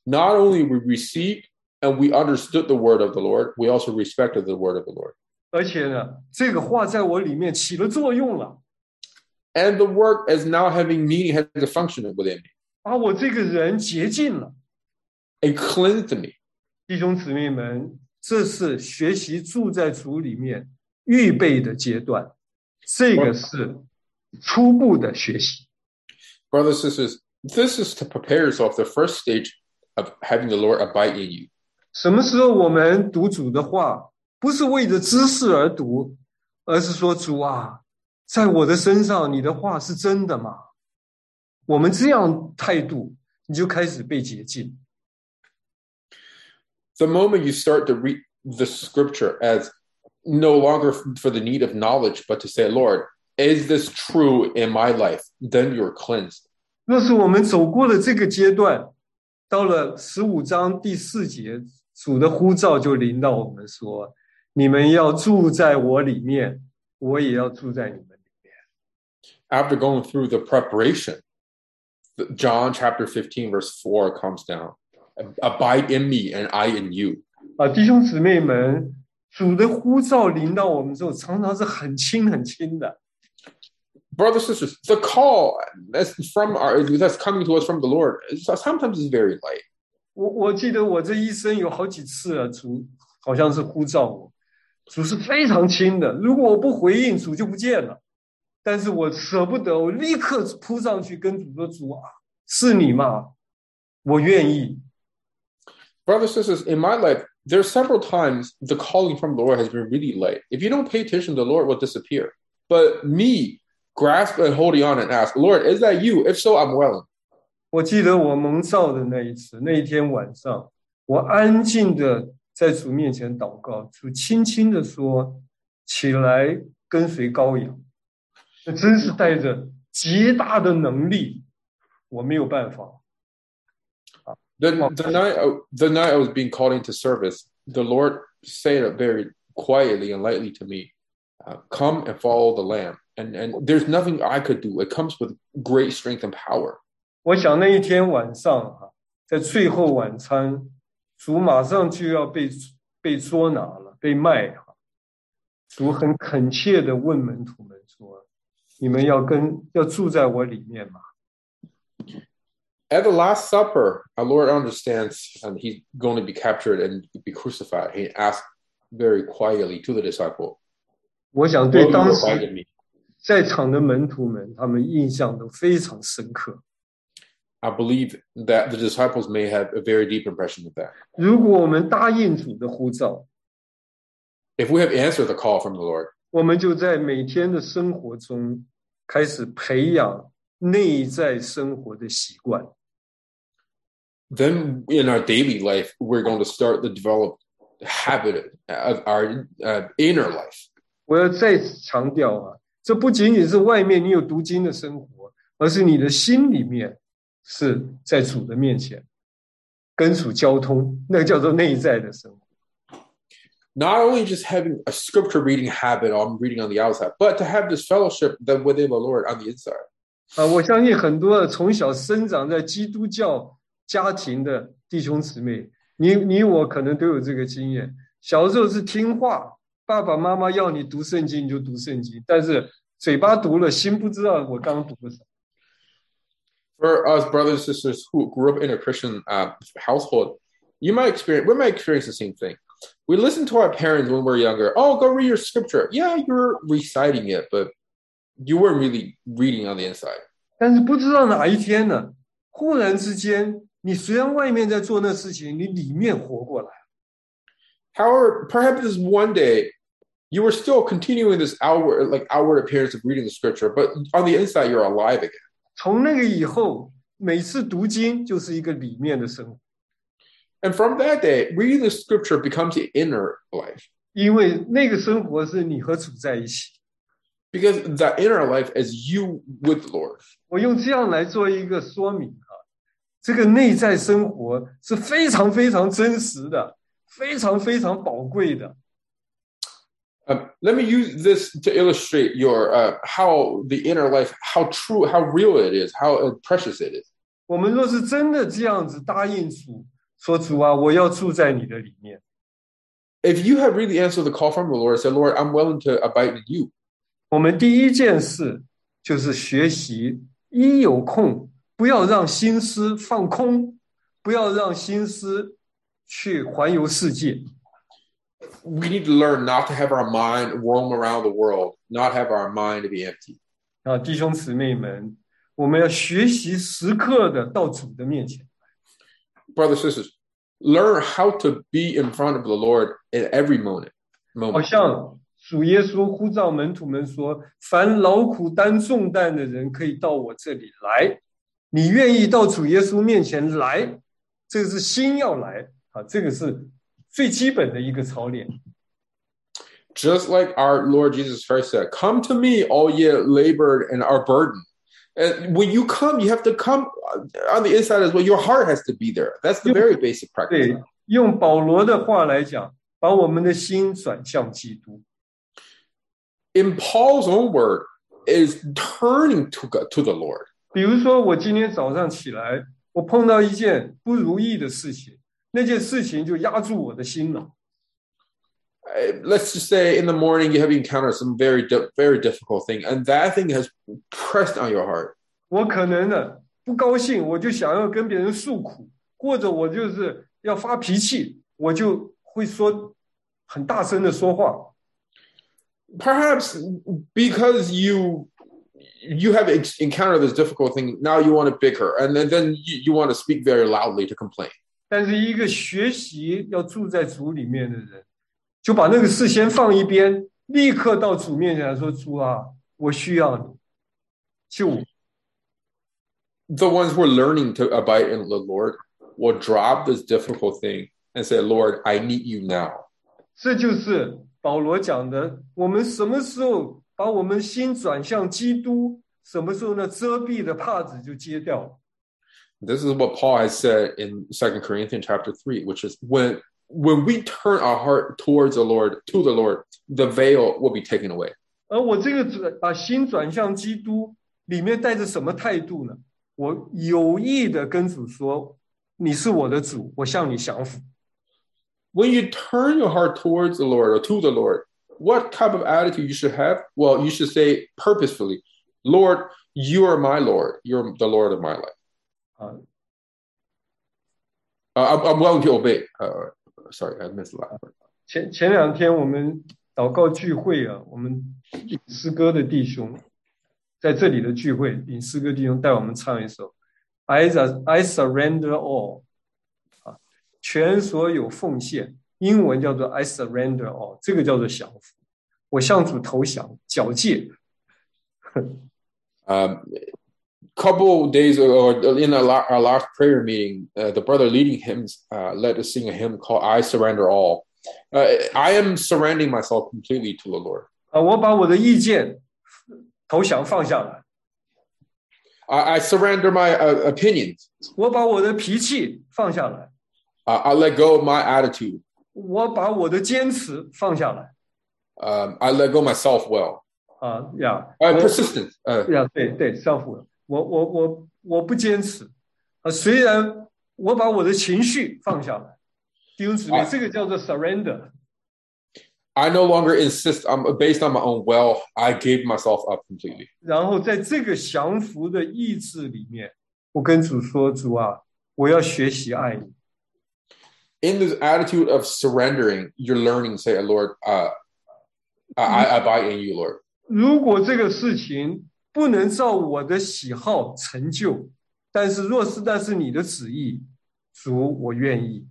Speaker 5: not only we received and we understood the word of the Lord, we also respected the word of the Lord.
Speaker 1: 而且呢，这个话在我里面起了作用了。
Speaker 5: And the word is now having meaning, has a function within me.
Speaker 1: 把我这个人洁净了。
Speaker 5: It cleansed me.
Speaker 1: 弟兄姊妹们，这是学习住在主里面预备的阶段，这个是初步的学习。
Speaker 5: Brothers and sisters, this is to prepare yourself the first stage of having the Lord abide in you.
Speaker 1: 什么时候我们读主的话，不是为着知识而读，而是说主啊，在我的身上你的话是真的吗？我们这样态度，你就开始被洁净。
Speaker 5: The moment you start to read the scripture as no longer for the need of knowledge, but to say, Lord, is this true in my life? Then you're cleansed.
Speaker 1: 若是我们走过了这个阶段，到了十五章第四节，主的呼召就临到我们说，你们要住在我里面，我也要住在你们里面。
Speaker 5: After going through the preparation, John chapter fifteen verse four comes down. Abide in me and I in you.
Speaker 1: 啊，弟兄姊妹们，主的呼召临到我们之后，常常是很轻很轻的。
Speaker 5: Brothers and sisters, the call that's from our that's coming to us from the Lord sometimes is very light.
Speaker 1: 我我记得我这一生有好几次啊，主好像是呼召我，主是非常轻的。如果我不回应，主就不见了。但是我舍不得，我立刻扑上去跟主说：“主啊，是你吗？我愿意。”
Speaker 5: Brothers and sisters, in my life, there are several times the calling from the Lord has been really light. If you don't pay attention, the Lord will disappear. But me, grasp and holding on and ask, Lord, is that you? If so, I'm willing.
Speaker 1: 我记得我蒙召的那一次，那一天晚上，我安静的在主面前祷告，主轻轻的说：“起来，跟随羔羊。”那真是带着极大的能力，我没有办法。
Speaker 5: The, the night the night I was being called into service, the Lord said it very quietly and lightly to me, uh, come and follow the Lamb. And, and there's nothing I could do. It comes with great strength and power.
Speaker 1: 我想那一天晚上啊，在最后晚餐，主马上就要被被捉拿了，被卖啊。主很恳切地问门徒们说：“你们要跟要住在我里面吗？”
Speaker 5: At the Last Supper, our Lord understands and he's going to be captured and be crucified. He asked very quietly to the disciple,
Speaker 1: 我想对当时在场的门徒们，他们印象都非常深刻。
Speaker 5: I believe that the disciples may have a very deep impression of that.
Speaker 1: 如果我们答应主的呼召，
Speaker 5: if we have answered the call from the Lord,
Speaker 1: 我们就在每天的生活中开始培养内在生活的习惯。
Speaker 5: Then in our daily life, we're going to start to develop habit of our uh, inner life.
Speaker 1: 我要再强调啊，这不仅仅是外面你有读经的生活，而是你的心里面是在主的面前跟主交通，那个叫做内在的生活。
Speaker 5: Not only just having a scripture reading habit, or I'm reading on the outside, but to have this fellowship that within the Lord on the inside.
Speaker 1: 啊，我相信很多从小生长在基督教家庭的弟兄姊妹，你你我可能都有这个经验。小时候是听话，爸爸妈妈要你读圣经你就读圣经，但是嘴巴读了，心不知道我刚读了什么。
Speaker 5: For us brothers and sisters who grew up in a Christian uh, household, you might experience, we might experience the same thing. We listen to our parents when we're younger. Oh, go read your scripture. Yeah, you're reciting it, but you weren't really reading on the inside.
Speaker 1: 但是不知道哪一天呢，忽然之间，你虽然外面在做那事情，你里面活过来。
Speaker 5: However, perhaps this one day, you were still continuing this outward, like outward appearance of reading the scripture, but on the inside, you're alive again.
Speaker 1: 从那个以后，每次读经就是一个里面的生活。
Speaker 5: And from that day, reading the scripture becomes the inner life.
Speaker 1: 因为那个生活是你和主在一起。
Speaker 5: Because the inner life is you with the Lord.
Speaker 1: 我用这样来做一个说明啊，这个内在生活是非常非常真实的，非常非常宝贵的。
Speaker 5: Um, let me use this to illustrate your uh, how the inner life, how true, how real it is, how precious it is.
Speaker 1: 我们若是真的这样子答应主， 说主啊，我要住在你的里面。
Speaker 5: If you have really answered the call from the Lord, say, Lord, I'm willing to abide in you.
Speaker 1: 我们第一件事就是学习，一有空不要让心思放空，不要让心思去环游世界。
Speaker 5: We need to learn not to have our mind roam around the world, not have our mind to be empty.
Speaker 1: 啊，弟兄姊妹们，我们要学习时刻的到主的面前。
Speaker 5: Brothers and sisters, learn how to be in front of the Lord at every moment.
Speaker 1: 好像主耶稣呼召门徒们说：“凡劳苦担重担的人，可以到我这里来。”你愿意到主耶稣面前来，这个是心要来啊，这个是最基本的一个操练。
Speaker 5: Just like our Lord Jesus Christ said, "Come to me, all ye labored and are burdened." And when you come, you have to come on the inside as well. Your heart has to be there. That's the very basic practice.
Speaker 1: 对，用保罗的话来讲，把我们的心转向基督。
Speaker 5: In Paul's own word, is turning to God, to the Lord.
Speaker 1: 比如说，我今天早上起来，我碰到一件不如意的事情，那件事情就压住我的心了。
Speaker 5: Let's just say in the morning you have encountered some very, very difficult thing, and that thing has pressed on your heart.
Speaker 1: 我可能呢不高兴，我就想要跟别人诉苦，或者我就是要发脾气，我就会说很大声的说话。
Speaker 5: Perhaps because you you have encountered this difficult thing, now you want to bicker, and then, then you, you want to speak very loudly to complain.
Speaker 1: 但是一个学习要住在主里面的人，就把那个事先放一边，立刻到主面前来说：“主啊，我需要你，救我。”
Speaker 5: The ones who are learning to abide in the Lord will drop this difficult thing and say, "Lord, I need you now."
Speaker 1: 这就是保罗讲的，我们什么时候把我们心转向基督，什么时候呢？遮蔽的帕子就揭掉了。
Speaker 5: This is what Paul has said in Second Corinthians chapter three, which is when when we turn our heart towards the Lord, to the Lord, the veil will be taken away.
Speaker 1: 而我这个把心转向基督，里面带着什么态度呢？我有意的跟主说：“你是我的主，我向你降服。”
Speaker 5: When you turn your heart towards the Lord or to the Lord, what type of attitude you should have? Well, you should say purposefully, "Lord, you are my Lord. You're the Lord of my life."
Speaker 1: Uh,
Speaker 5: uh, I'm, I'm willing to obey. Uh, sorry, I missed the last part.
Speaker 1: 前前两天我们祷告聚会啊，我们领诗歌的弟兄在这里的聚会，领诗歌弟兄带我们唱一首 I, I surrender all 啊，全所有奉献，英文叫做 I surrender all， 这个叫做降服，我向主投降，缴械。
Speaker 5: um, couple days ago, in our, our last prayer meeting, uh, the brother leading hymns uh, led us sing a hymn called "I Surrender All." Uh, I am surrendering myself completely to the Lord.
Speaker 1: 啊，我把我的意见投降放下来。
Speaker 5: I, I surrender my uh, opinions.
Speaker 1: 我把我的脾气放下来。
Speaker 5: Uh, I let go of my attitude.
Speaker 1: 我把我的坚持放下来。
Speaker 5: Um, I let go of my self-will.
Speaker 1: 啊呀，
Speaker 5: uh, persistence.
Speaker 1: 呀、uh, ，对对，self will。我我我我不坚持啊，虽然我把我的情绪放下来，弟兄姊妹，这个叫做 surrender。
Speaker 5: I no longer insist. I'm based on my own will. I gave myself up completely.
Speaker 1: 然后在这个降服的意志里面，我跟主说：“主啊，我要学习爱你。”
Speaker 5: In this attitude of surrendering, you're learning, say, "Lord, uh, I, I abide in you, Lord."
Speaker 1: 如果这个事情不能照我的喜好成就，但是若是那是你的旨意，主，我愿意。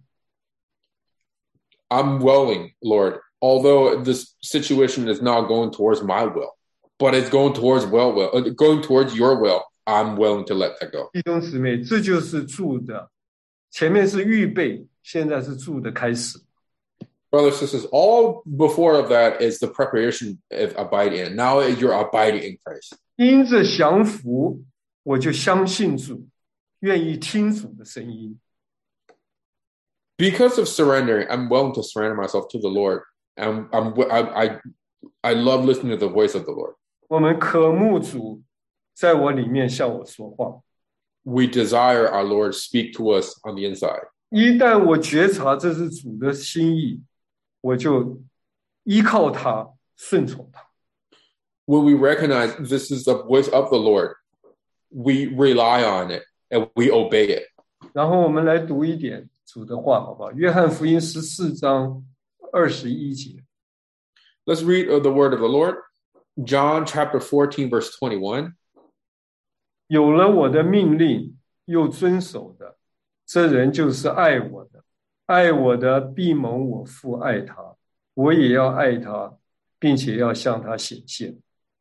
Speaker 5: I'm willing, Lord, although this situation is not going towards my will, but it's going towards well will, going towards your will. I'm willing to let that go.
Speaker 1: 弟兄姊妹，这就是住的，前面是预备，现在是住的开始。
Speaker 5: Brothers and sisters, all before of that is the preparation of abiding. Now you're abiding in Christ.
Speaker 1: 因着降服，我就相信主，愿意听主的声音。
Speaker 5: Because of surrendering, I'm willing to surrender myself to the Lord, and I'm, I, I, I love listening to the voice of the Lord.
Speaker 1: 我们渴慕主在我里面向我说话。
Speaker 5: We desire our Lord speak to us on the inside.
Speaker 1: 一旦我觉察这是主的心意，我就依靠他，顺从他。
Speaker 5: When we recognize this is the voice of the Lord, we rely on it and we obey it.
Speaker 1: 然后我们来读一点主的话，好不好？约翰福音十四章二十一节。
Speaker 5: Let's read the word of the Lord. John chapter fourteen, verse twenty-one.
Speaker 1: 有了我的命令又遵守的，这人就是爱我的。爱我的必蒙我父爱他，我也要爱他，并且要向他显现。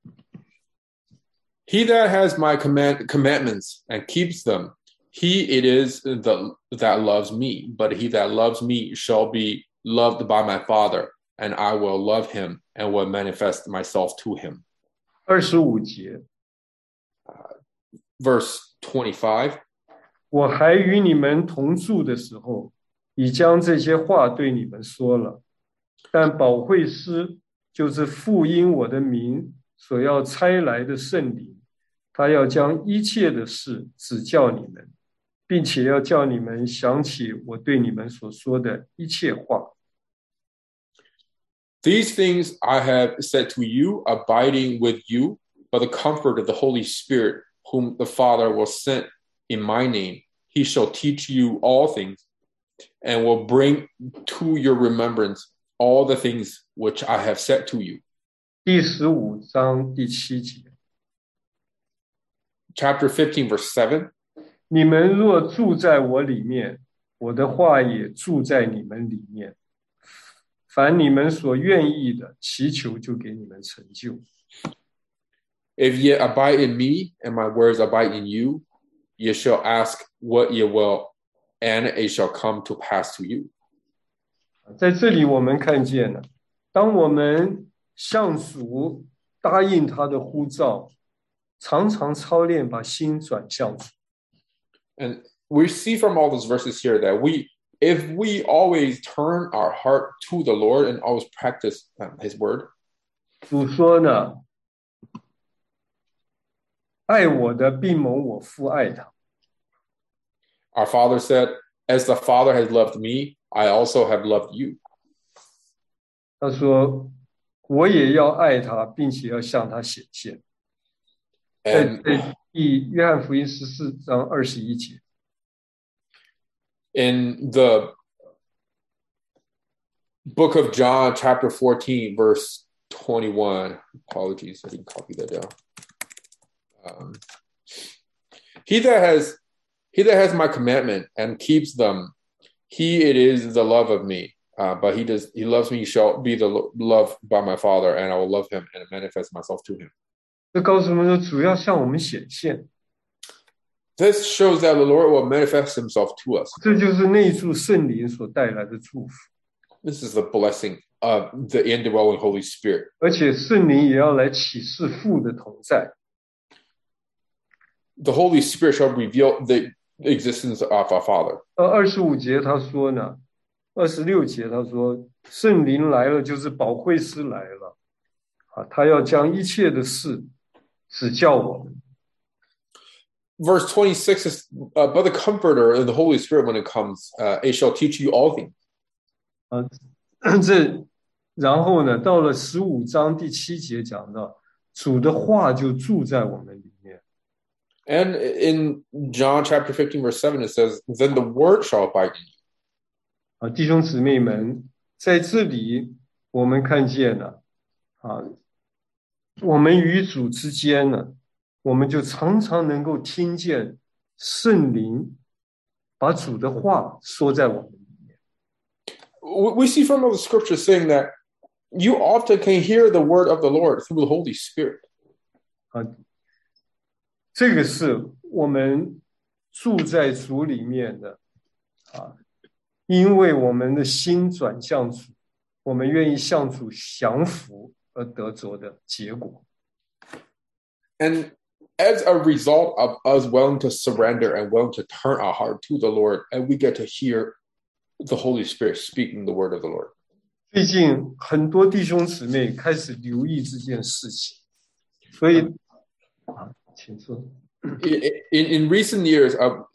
Speaker 5: He that has my command, commandments and keeps them, he it is the, that loves me. But he that loves me shall be loved by my Father, and I will love him and will manifest myself to him.
Speaker 1: 二十五节
Speaker 5: uh, Verse twenty-five.
Speaker 1: 我还与你们同住的时候，已将这些话对你们说了。但保惠师就是父因我的名所要差来的圣灵，他要将一切的事指教你们，并且要叫你们想起我对你们所说的一切话。
Speaker 5: These things I have said to you, abiding with you, by the comfort of the Holy Spirit, whom the Father will send in my name. He shall teach you all things, and will bring to your remembrance all the things which I have said to you.
Speaker 1: 第十五章第七节。
Speaker 5: Chapter fifteen, verse seven.
Speaker 1: 你们若住在我里面，我的话也住在你们里面。凡你们所愿意的，祈求就给你们成就。
Speaker 5: If ye abide in me, and my words abide in you, ye shall ask what ye will, and it shall come to pass to you.
Speaker 1: 在这里我们看见了，当我们向主答应他的呼召，常常操练把心转向主。
Speaker 5: And we see from all those verses here that we, if we always turn our heart to the Lord and always practice um, His word.
Speaker 1: 主说呢，爱我的必蒙我父爱他。
Speaker 5: Our Father said, as the Father has loved me, I also have loved you.
Speaker 1: 他说，我也要爱他，并且要向他显现。在在第约翰福音十四章二十一节。
Speaker 5: In the book of John, chapter fourteen, verse twenty-one. Apologies, I didn't copy that down. Um, he that has he that has my commandment and keeps them, he it is the love of me. Uh, but he does he loves me shall be the lo- love by my Father, and I will love him and manifest myself to him.
Speaker 1: 这告诉我们说，主要向我们显现。
Speaker 5: This shows that the Lord will manifest himself to us.
Speaker 1: 这就是内住圣灵所带来的祝福。
Speaker 5: This is the blessing of the indwelling Holy Spirit.
Speaker 1: 而且圣灵也要来启示父的同在。
Speaker 5: The Holy Spirit shall reveal the existence of our Father.
Speaker 1: 呃，二十五节他说呢，二十六节他说，圣灵来了就是保惠师来了，啊，他要将一切的事指教我们。
Speaker 5: Verse twenty-six is, uh, but the Comforter and the Holy Spirit, when it comes, uh, it shall teach you all things.
Speaker 1: 啊，这然后呢，到了十五章第七节讲到，主的话就住在我们里面。
Speaker 5: And in John chapter fifteen, verse seven, it says, then the word shall abide in you.
Speaker 1: 啊，弟兄姊妹们，在这里我们看见了，啊，我们与主之间呢，我们就常常能够听见圣灵把主的话说在我们里面。
Speaker 5: We see from the scriptures saying that you often can hear the word of the Lord through the Holy Spirit.
Speaker 1: 啊，这个是我们住在主里面的啊，因为我们的心转向主，我们愿意向主降服而得着的结果。
Speaker 5: And as a result of us willing to surrender and willing to turn our heart to the Lord, and we get to hear the Holy Spirit speaking the word of the Lord.
Speaker 1: 最近很多弟兄姊妹开始留意这件事情，所以啊，请说。
Speaker 5: In, in, in recent years, uh,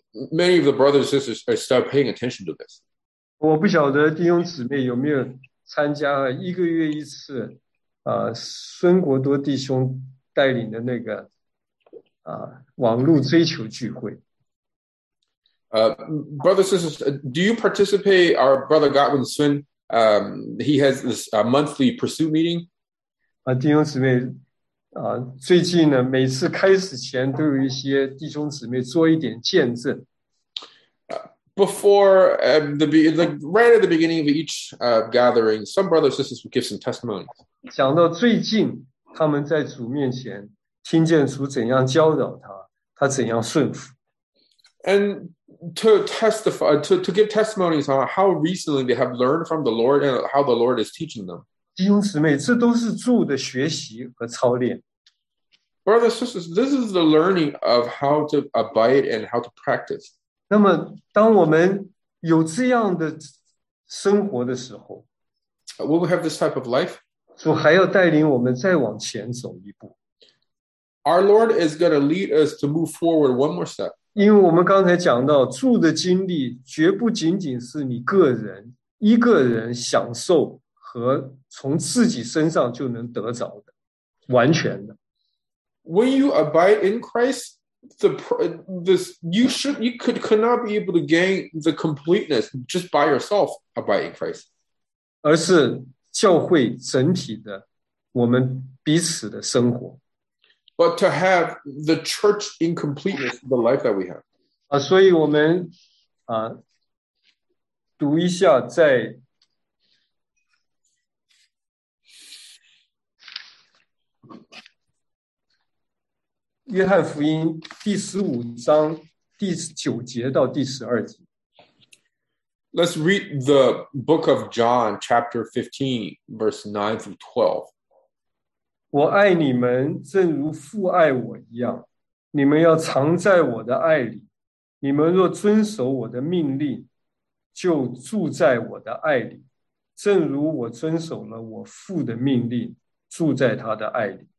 Speaker 5: many of the brothers and sisters are start paying attention to this.
Speaker 1: 我不晓得弟兄姊妹有没有参加一个月一次啊，孙国多弟兄带领的那个啊网络追求聚会。
Speaker 5: Uh, brothers and sisters, do you participate? Our brother Godwin Swin, um, he has this uh, monthly pursuit meeting.
Speaker 1: 啊，弟兄姊妹啊，最近呢，每次开始前都有一些弟兄姊妹做一点见证。
Speaker 5: Before uh, the like right at the beginning of each uh, gathering, some brothers and sisters would give some testimonies.
Speaker 1: 讲到最近，他们在主面前听见主怎样教导他，他怎样顺服。
Speaker 5: And to testify, to, to give testimonies on how recently they have learned from the Lord and how the Lord is teaching them.
Speaker 1: 弟兄姊妹，这都是主的学习和操练。
Speaker 5: Brothers and sisters, this is the learning of how to abide and how to practice.
Speaker 1: 那么，当我们有这样的生活的时候，
Speaker 5: Will we have this type of life?
Speaker 1: 主还要带领我们再往前走一步。
Speaker 5: Our Lord is going to lead us to move forward one more step.
Speaker 1: 因为我们刚才讲到，主的经历绝不仅仅是你个人一个人享受和从自己身上就能得着的，完全的。
Speaker 5: When you abide in Christ, the this you should you could could not be able to gain the completeness just by yourself abide in Christ.
Speaker 1: 而是教会整体的我们彼此的生活。
Speaker 5: But to have the church in completeness, the life that we have.
Speaker 1: 啊，所以我们啊读一下在约翰福音第十五章第九节到第十二节。
Speaker 5: Let's read the book of John, chapter fifteen, verse nine through twelve.
Speaker 1: 我爱你们，正如父爱我一样，你们要常在我的爱里。你们若遵守我的命令，就住在我的爱里，正如我遵守了我父的命令，住在他的爱里。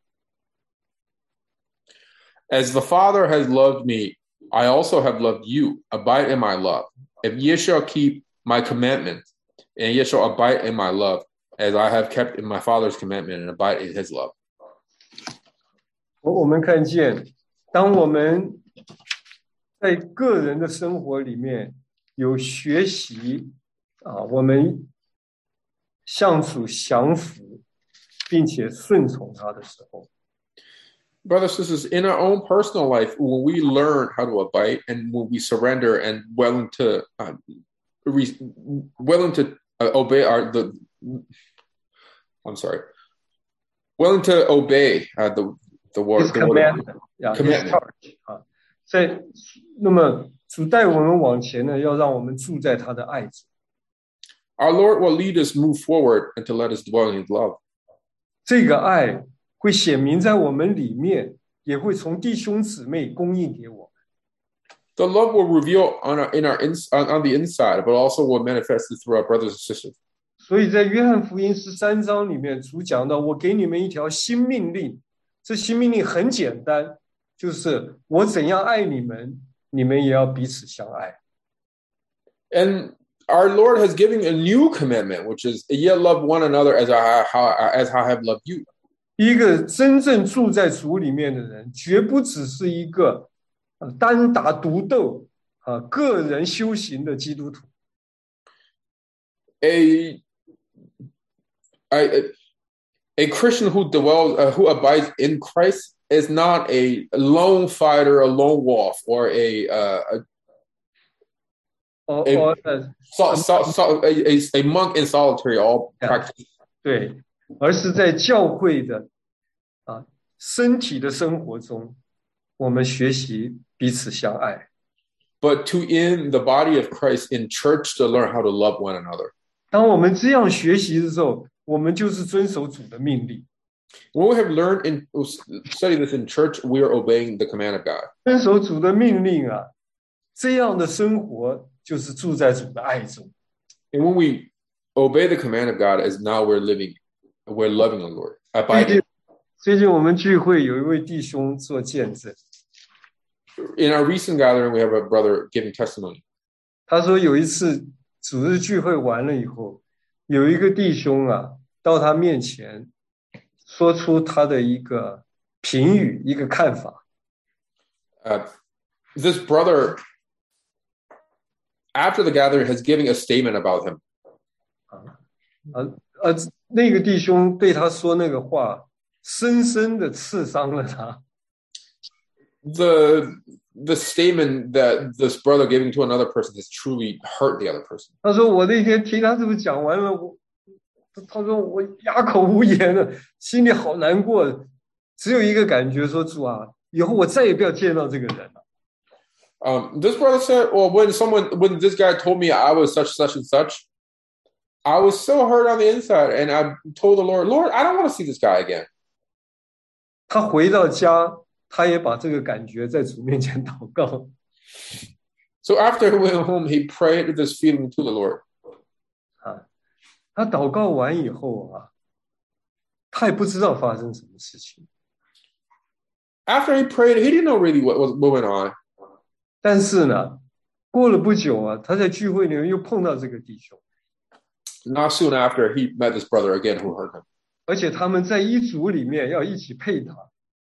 Speaker 5: As the Father has loved me, I also have loved you. Abide in my love. If ye shall keep my commandment, and ye shall abide in my love, as I have kept in my Father's commandment and abide in his love.
Speaker 1: 我们看见，当我们在个人的生活里面有学习啊，我们向主降服，并且顺从他的时候。
Speaker 5: Brothers and sisters, in our own personal life, when we learn how to abide and when we surrender and willing to, uh, re, willing to uh, obey our the, I'm sorry, willing to obey uh, the the word,
Speaker 1: His
Speaker 5: the
Speaker 1: commandment,
Speaker 5: word
Speaker 1: yeah,
Speaker 5: commandment.
Speaker 1: His charge, 啊，在那么主带我们往前呢，要让我们住在他的爱中。
Speaker 5: Our Lord will lead us move forward and to let us dwell in his love.
Speaker 1: 这个爱会显明在我们里面，也会从弟兄姊妹供应给我们。
Speaker 5: The love will reveal on our in our in, on, on the inside, but also will manifest it through our brothers and sisters.
Speaker 1: 所以在约翰福音十三章里面，主讲到：“我给你们一条新命令，这新命令很简单，就是我怎样爱你们，你们也要彼此相爱。”
Speaker 5: And our Lord has given a new commandment, which is, "Ye love one another as I how as I have loved you."
Speaker 1: 一个真正住在主里面的人，绝不只是一个单打独斗啊个人修行的基督徒。
Speaker 5: A a a Christian who dwells uh, who abides in Christ is not a lone fighter, a lone wolf, or a uh, a
Speaker 1: or,
Speaker 5: a,
Speaker 1: or, uh,
Speaker 5: so, so, so, a, a monk in solitary all
Speaker 1: yeah.
Speaker 5: practice.
Speaker 1: 对，而是在教会的啊身体的生活中，我们学习彼此相爱。
Speaker 5: But to in the body of Christ in church to learn how to love one another.
Speaker 1: 当我们这样学习的时候，我们就是遵守主的命令。
Speaker 5: When we have learned and study this in church, we are obeying the command of God.
Speaker 1: 遵守主的命令啊，这样的生活就是住在主的爱中。
Speaker 5: And when we obey the command of God, as now we're living, we're loving the Lord. Abiding.
Speaker 1: 最近我们聚会有一位弟兄做见证。
Speaker 5: In our recent gathering, we have a brother giving testimony.
Speaker 1: 他说有一次主日聚会完了以后，有一个弟兄啊到他面前说出他的一个评语，一个看法。
Speaker 5: Uh, this brother, after the gathering, has given a statement about him.
Speaker 1: 啊啊！那个弟兄对他说那个话，深深的刺伤了他。
Speaker 5: The the statement that this brother giving to another person has truly hurt the other person.
Speaker 1: 他说：“我那天听他这么讲完了，我他说我哑口无言了，心里好难过，只有一个感觉说主啊，以后我再也不要见到这个人了。”
Speaker 5: Um, this brother said, "Well, when someone when this guy told me I was such such and such, I was so hurt on the inside, and I told the Lord, Lord, I don't want to see this guy again."
Speaker 1: 他回到家，他也把这个感觉在主面前祷告。
Speaker 5: So after he went home, he prayed this feeling to the Lord.
Speaker 1: 啊，他祷告完以后啊，他也不知道发生什么事情。
Speaker 5: After he prayed, he didn't know really what was what went on.
Speaker 1: 但是呢，过了不久啊，他在聚会里面又碰到这个弟兄。
Speaker 5: Not soon after, he met this brother again who hurt him.
Speaker 1: 而且他们在一组里面要一起配搭。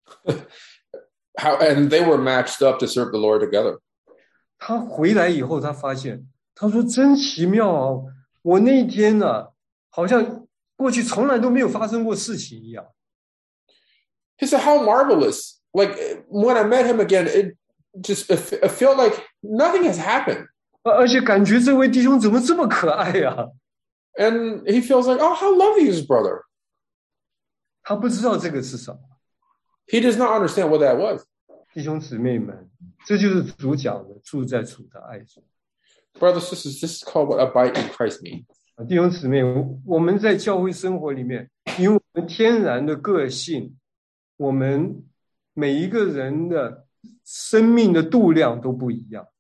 Speaker 5: How and they were matched up to serve the Lord together.
Speaker 1: 他回来以后，他发现，他说真奇妙啊！我那天呢、啊，好像过去从来都没有发生过事情一样。
Speaker 5: He said, "How marvelous! Like when I met him again, it just it felt like nothing has happened."
Speaker 1: 而且感觉这位弟兄怎么这么可爱呀、啊？
Speaker 5: And he feels like, oh, how lovely is his brother.
Speaker 1: 他不知道这个是什么。
Speaker 5: He does not understand what that was.
Speaker 1: 弟兄姊妹们，这就是主讲的住在主的爱中。
Speaker 5: Brothers, sisters, this is called what abide in Christ means.
Speaker 1: 弟兄姊妹，我们在教会生活里面，因为我们天然的个性，我们每一个人的生命的度量都不一样。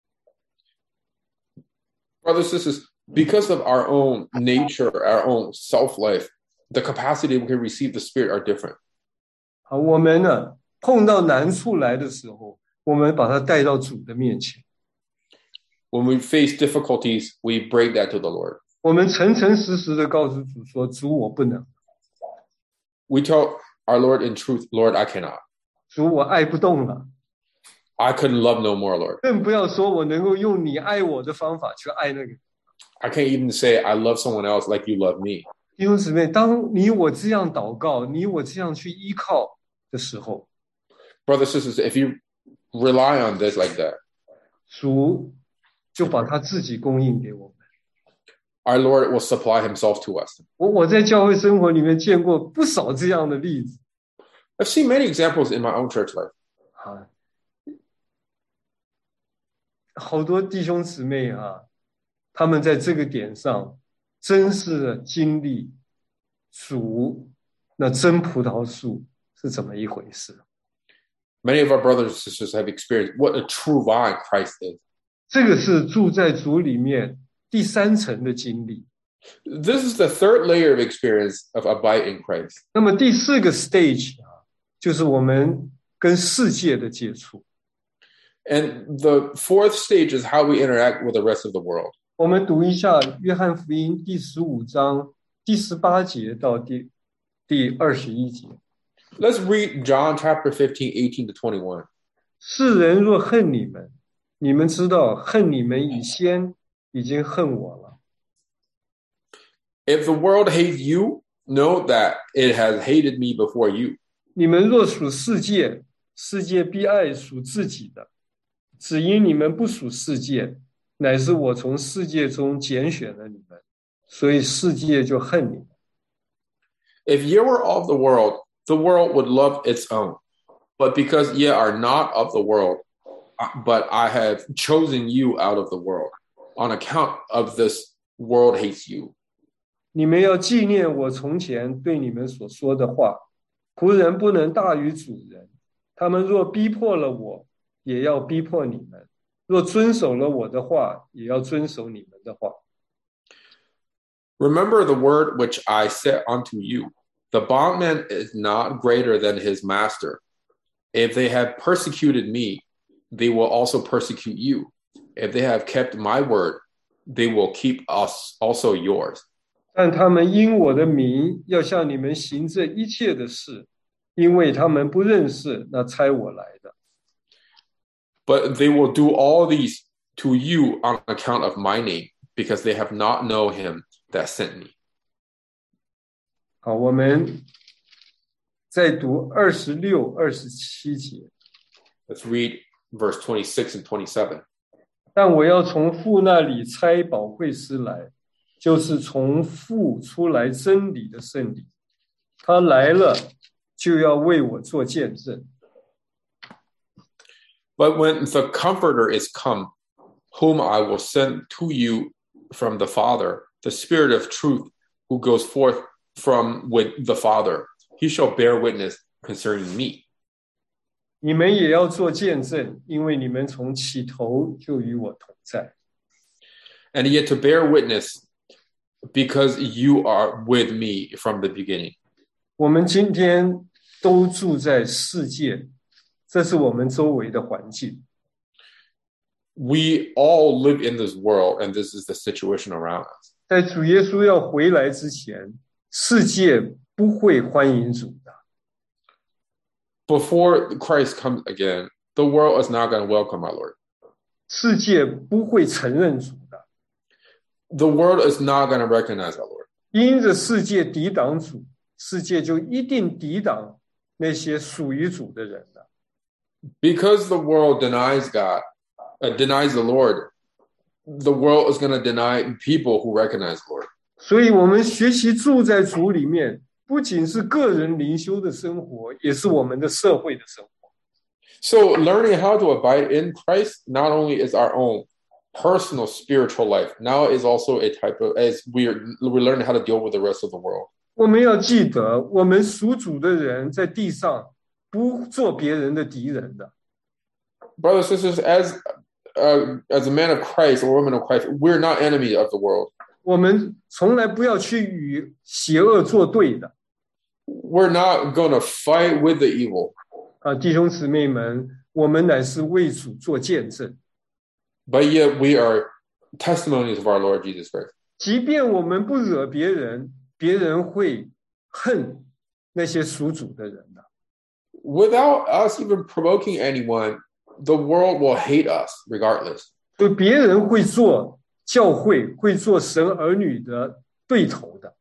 Speaker 5: Brothers, sisters, because of our own nature, our own self-life, the capacity we can receive the Spirit are different.
Speaker 1: 好，我们呢碰到难处来的时候，我们把它带到主的面前。
Speaker 5: When we face difficulties, we bring that to the Lord.
Speaker 1: 我们诚诚实实的告诉主说：“主，我不能。”
Speaker 5: We tell our Lord in truth, Lord, I cannot.
Speaker 1: 主，我爱不动了。
Speaker 5: I couldn't love no more, Lord.
Speaker 1: 更不要说我能够用你爱我的方法去爱那个。
Speaker 5: I can't even say I love someone else like you love me.
Speaker 1: 弟兄姊妹，当你我这样祷告，你我这样去依靠的时候，
Speaker 5: Brothers, sisters, if you rely on this like that,
Speaker 1: 主就把他自己供应给我们。
Speaker 5: our Lord will supply himself to us.
Speaker 1: 我我在教会生活里面见过不少这样的例子。
Speaker 5: I've seen many examples in my own church life.
Speaker 1: 啊，好多弟兄姊妹啊，他们在这个点上真是经历主那真葡萄树是怎么一回事。
Speaker 5: Many of our brothers and sisters have experienced what a true vine Christ is.
Speaker 1: 这个是住在主里面第三层的经历。
Speaker 5: This is the third layer of experience of abide in Christ.
Speaker 1: 那么第四个 stage 啊，就是我们跟世界的接触。
Speaker 5: And the fourth stage is how we interact with the rest of the world.
Speaker 1: 我们读一下约翰福音第十五章第十八节到第第二十一节。
Speaker 5: Let's read John chapter fifteen, eighteen to twenty-one.
Speaker 1: 世人若恨你们，你们知道恨你们以先已经恨我了。
Speaker 5: If the world hates you, know that it has hated me before you.
Speaker 1: 你们若属世界，世界必爱属自己的。只因你们不属世界，乃是我从世界中拣选了你们，所以世界就恨你们。
Speaker 5: If ye were of the world, the world would love its own. But because ye are not of the world, but I have chosen you out of the world, on account of this world hates you.
Speaker 1: 你们要纪念我从前对你们所说的话，仆人不能大于主人。他们若逼迫了我，也要逼迫你们；若遵守了我的话，也要遵守你们的话。
Speaker 5: Remember the word which I said unto you, the bondman is not greater than his master. If they have persecuted me, they will also persecute you. If they have kept my word, they will keep us also yours.
Speaker 1: 但他们因我的名要向你们行这一切的事，因为他们不认识那差我来的。
Speaker 5: But they will do all these to you on account of my name, because they have not known him that sent me.
Speaker 1: 好，我们再读二十六、二十七节。
Speaker 5: Let's read verse twenty-six and twenty-seven.
Speaker 1: 但我要从父那里差保惠师来，就是从父出来真理的圣灵。他来了，就要为我做见证。
Speaker 5: But when the Comforter is come, whom I will send to you from the Father, the Spirit of truth, who goes forth from with the Father, he shall bear witness concerning me.
Speaker 1: 你们也要做见证，因为你们从起头就与我同在。
Speaker 5: And yet to bear witness, because you are with me from the beginning.
Speaker 1: 我们今天都住在世界，这是我们周围的环境。
Speaker 5: We all live in this world, and this is the situation around us.
Speaker 1: 在主耶稣要回来之前，世界不会欢迎主的。
Speaker 5: Before Christ comes again, the world is not going to welcome our Lord.
Speaker 1: 世界不会承认主的。
Speaker 5: The world is not going to recognize our Lord.
Speaker 1: 因着世界抵挡主，世界就一定抵挡那些属于主的人了。
Speaker 5: Because the world denies God, uh, denies the Lord, the world is going to deny people who recognize the Lord.
Speaker 1: 所以我们学习住在主里面，不仅是个人灵修的生活，也是我们的社会的生活。
Speaker 5: So learning how to abide in Christ not only is our own personal spiritual life, now is also a type of, as we're, we're learning how to deal with the rest of the world.
Speaker 1: 我们要记得，我们属主的人在地上不做别人的敌人的。
Speaker 5: Brothers and sisters, as, uh, as a man of Christ or woman of Christ, we're not enemy of the world.
Speaker 1: 我们从来不要去与邪恶作对的。
Speaker 5: We're not going to fight with the evil.
Speaker 1: 啊，弟兄姊妹们，我们乃是为主做见证。
Speaker 5: But yet we are testimonies of our Lord Jesus Christ.
Speaker 1: 即便我们不惹别人，别人会恨那些属主的人的。
Speaker 5: Without us even provoking anyone, the world will hate us regardless.
Speaker 1: 所以别人会做教会，会做神儿女的对头的。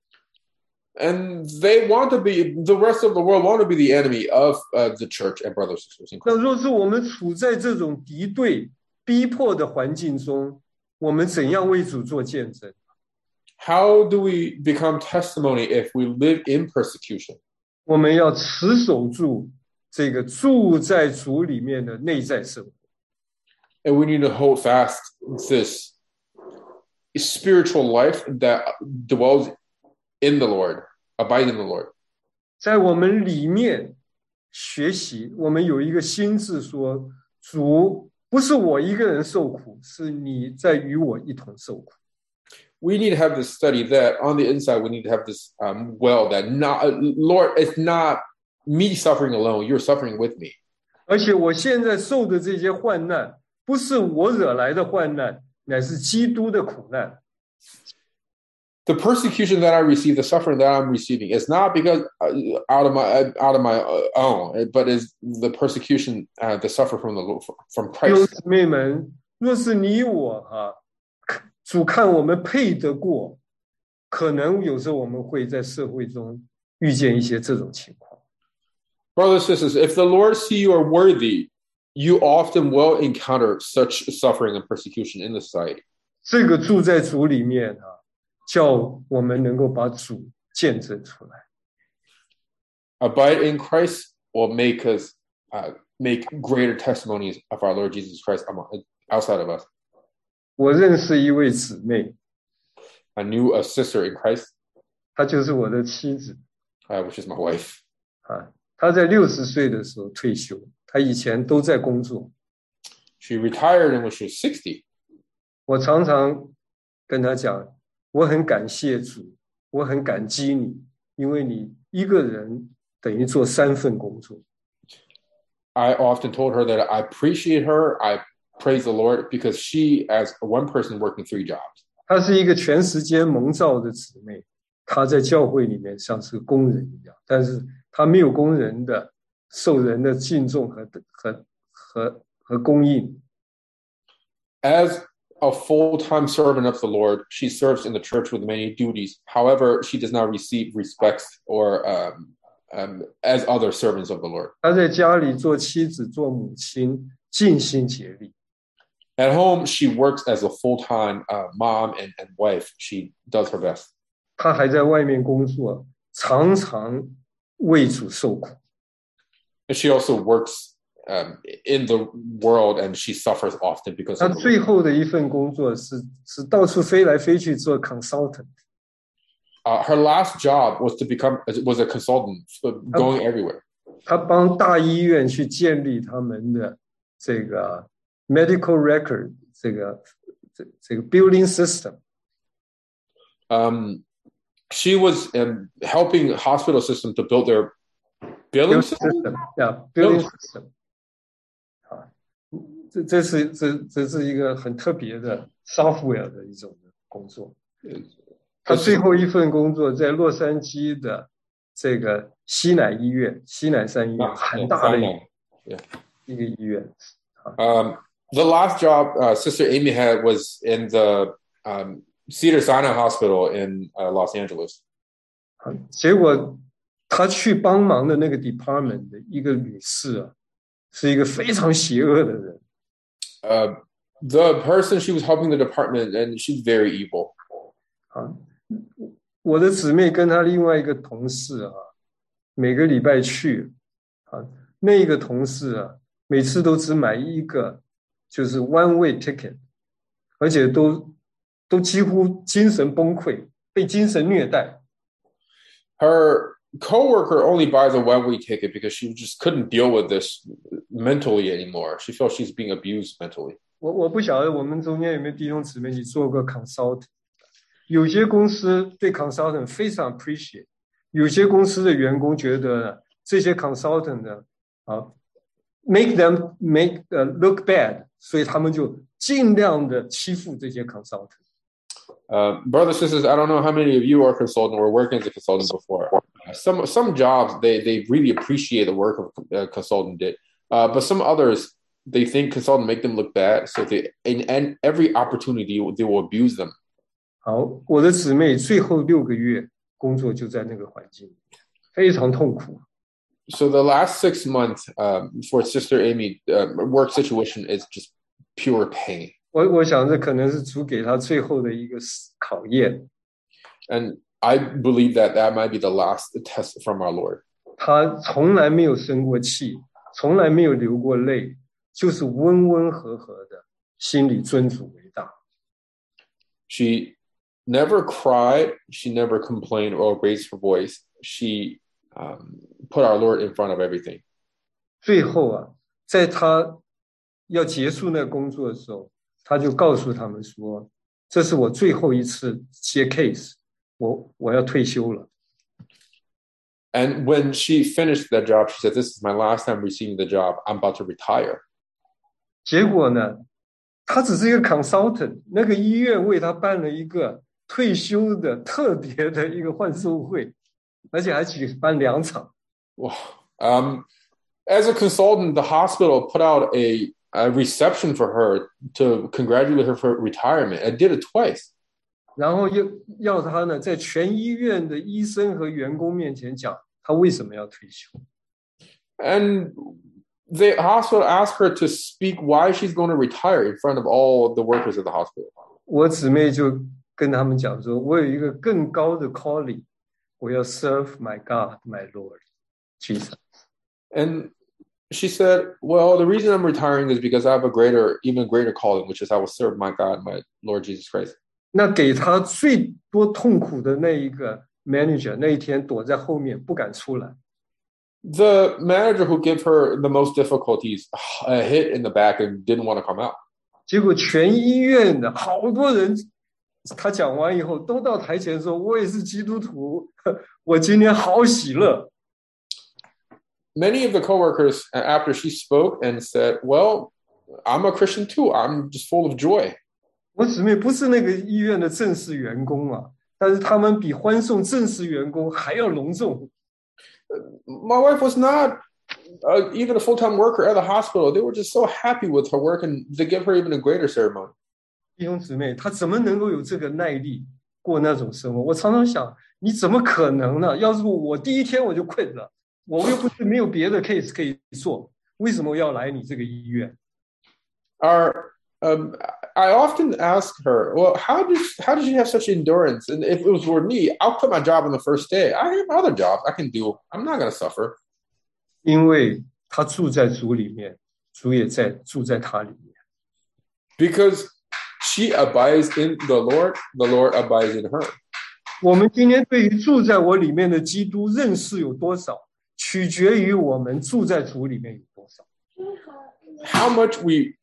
Speaker 5: And they want to be, the rest of the world want to be the enemy of uh, the church and brothers and sisters in
Speaker 1: 那
Speaker 5: Christ.
Speaker 1: 若是我们处在这种敌对、逼迫的环境中，我们怎样为主做见证？
Speaker 5: How do we become testimony if we live in persecution?
Speaker 1: 我们要持守住这个住在主里面的内在生活。
Speaker 5: And we need to hold fast this spiritual life that dwells in the Lord, abide in the Lord.
Speaker 1: 在我们里面学习，我们有一个心智说，主不是我一个人受苦，是你在与我一同受苦。
Speaker 5: We need to have this study that on the inside, we need to have this um, well that not, Lord, it's not me suffering alone. You're suffering with me.
Speaker 1: 而且我现在受的这些患难，不是我惹来的患难，乃是基督的苦难。
Speaker 5: The persecution that I receive, the suffering that I'm receiving, is not because uh, out of my out of my own, but is the persecution, uh, the suffer from the from
Speaker 1: 弟兄
Speaker 5: Christ.
Speaker 1: 姊妹们，若是你我哈、啊，主看我们配得过，可能有时候我们会在社会中遇见一些这种情况。
Speaker 5: Brothers and sisters, if the Lord see you are worthy, you often will encounter such suffering and persecution in the society.
Speaker 1: 这个住在主里面啊，叫我们能够把主见证出来。
Speaker 5: Abide in Christ will make us uh, make greater testimonies of our Lord Jesus Christ outside of us.
Speaker 1: 我认识一位姊妹，
Speaker 5: I knew a sister in Christ,
Speaker 1: 她就是我的妻子
Speaker 5: uh, which is my wife.
Speaker 1: 啊。她在六十岁的时候退休，她以前都在工作。
Speaker 5: She retired when she was sixty.
Speaker 1: 我常常跟她讲，我很感谢主，我很感激你，因为你一个人等于做三份工作。
Speaker 5: I often told her that I appreciate her. I praise the Lord because she, as one person, working three jobs.
Speaker 1: 她是一个全时间蒙召的姊妹，她在教会里面像是工人一样，但是她没有工人的受人的敬重和和和和供应。
Speaker 5: As a full-time servant of the Lord, she serves in the church with many duties. However, she does not receive respect or um, um, as other servants of the Lord.
Speaker 1: 她在家里做妻子、做母亲，尽心竭力。
Speaker 5: At home, she works as a full-time uh, mom and, and wife. She does her best.
Speaker 1: 她还在外面工作，常常为主受苦。
Speaker 5: And she also works um, in the world, and she suffers often because
Speaker 1: 她
Speaker 5: of the
Speaker 1: 最后的一份工作是是到处飞来飞去做 consultant。
Speaker 5: Uh, her last job was to become was a consultant, going everywhere.
Speaker 1: 她帮大医院去建立他们的这个 medical record 这个这这个 building system。
Speaker 5: Um, she was um, helping hospital system to build their billing system.
Speaker 1: system yeah, building system。啊，这这是这这是一个很特别的 software 的一种工作。他最后一份工作在洛杉矶的这个西乃医院，西乃山医院，很大的一个医院。
Speaker 5: Um, the last job uh, Sister Amy had was in the um, Cedars-Sinai Hospital in uh, Los Angeles.
Speaker 1: 结果他去帮忙的那个 department 的一个女士啊，是一个非常邪恶的人。
Speaker 5: Uh, the person she was helping the department, and she's very evil.
Speaker 1: 啊，我的姊妹跟她另外一个同事啊，每个礼拜去啊，那个同事啊，每次都只买一个，就是 one way ticket， 而且都都几乎精神崩溃，被精神虐待。
Speaker 5: Her coworker only buys a one way ticket because she just couldn't deal with this mentally anymore. She felt she's being abused mentally.
Speaker 1: 我我不晓得我们中间有没有弟兄姊妹，你做过 consult。有些公司对 consultant 非常 appreciate， 有些公司的员工觉得这些 consultant 呢啊 make them make、uh, look bad， 所以他们就尽量的欺负这些 consultant。
Speaker 5: Uh, brothers, sisters, I don't know how many of you are consultant or working as a consultant before. Some some jobs they they really appreciate the work of a consultant did, uh, but some others they think consultant make them look bad, so they in, in every opportunity they will abuse them.
Speaker 1: 好，我的姊妹最后六个月工作就在那个环境，非常痛苦。
Speaker 5: So the last six months um, for Sister Amy, uh, work situation is just pure pain.
Speaker 1: 我我想这可能是主给她最后的一个考验。
Speaker 5: And I believe that that might be the last test from our Lord.
Speaker 1: 她从来没有生过气，从来没有流过泪，就是温温和和的，心里尊主为大。
Speaker 5: She never cried. She never complained or raised her voice. She um, put our Lord in front of everything.
Speaker 1: 最后啊，在她要结束那个工作的时候，她就告诉他们说：“这是我最后一次接 case， 我我要退休了。”
Speaker 5: And when she finished that job, she said, "This is my last time receiving the job. I'm about to retire."
Speaker 1: 结果呢，她只是一个 consultant， 那个医院为她办了一个退休的特别的一个欢送会，而且还举办两场。
Speaker 5: Wow. Um, as a consultant, the hospital put out a, a reception for her to congratulate her for retirement. I did it twice.
Speaker 1: 然后又要她呢，在全医院的医生和员工面前讲她为什么要退休。
Speaker 5: And the hospital asked her to speak why she's going to retire in front of all the workers at the hospital.
Speaker 1: 我姊妹就跟他们讲说，我有一个更高的 calling， 我要 serve my God, my Lord, Jesus.
Speaker 5: And she said, well, the reason I'm retiring is because I have a greater, even greater calling, which is I will serve my God, my Lord Jesus Christ.
Speaker 1: 那给他最多痛苦的那一个 manager， 那一天躲在后面不敢出来。
Speaker 5: The manager who gave her the most difficulties uh, hit in the back and didn't want to come out.
Speaker 1: 结果全医院的好多人，他讲完以后都到台前说：“我也是基督徒，我今天好喜乐。”
Speaker 5: many of the coworkers after she spoke and said, well, I'm a Christian too. I'm just full of joy.
Speaker 1: 我姊妹不是那个医院的正式员工啊，但是他们比欢送正式员工还要隆重。
Speaker 5: My wife was not uh, even a full-time worker at the hospital. They were just so happy with her work, and they give her even a greater ceremony.
Speaker 1: 弟兄姊妹，他怎么能够有这个耐力过那种生活？我常常想，你怎么可能呢？要是我第一天我就困了，我又不是没有别的 case 可以做，为什么要来你这个医院？
Speaker 5: Our Um, I often ask her, well, how did how did you have such endurance? And if it was for me, I'll quit my job on the first day. I have other jobs I can do. I'm not going to suffer.
Speaker 1: 因为他住在主里面，主也在住在他里面。
Speaker 5: Because she abides in the Lord, the Lord abides in her.
Speaker 1: 我们今天对于住在我里面的基督认识有多少，取决于我们住在主里面有多少。
Speaker 5: How much we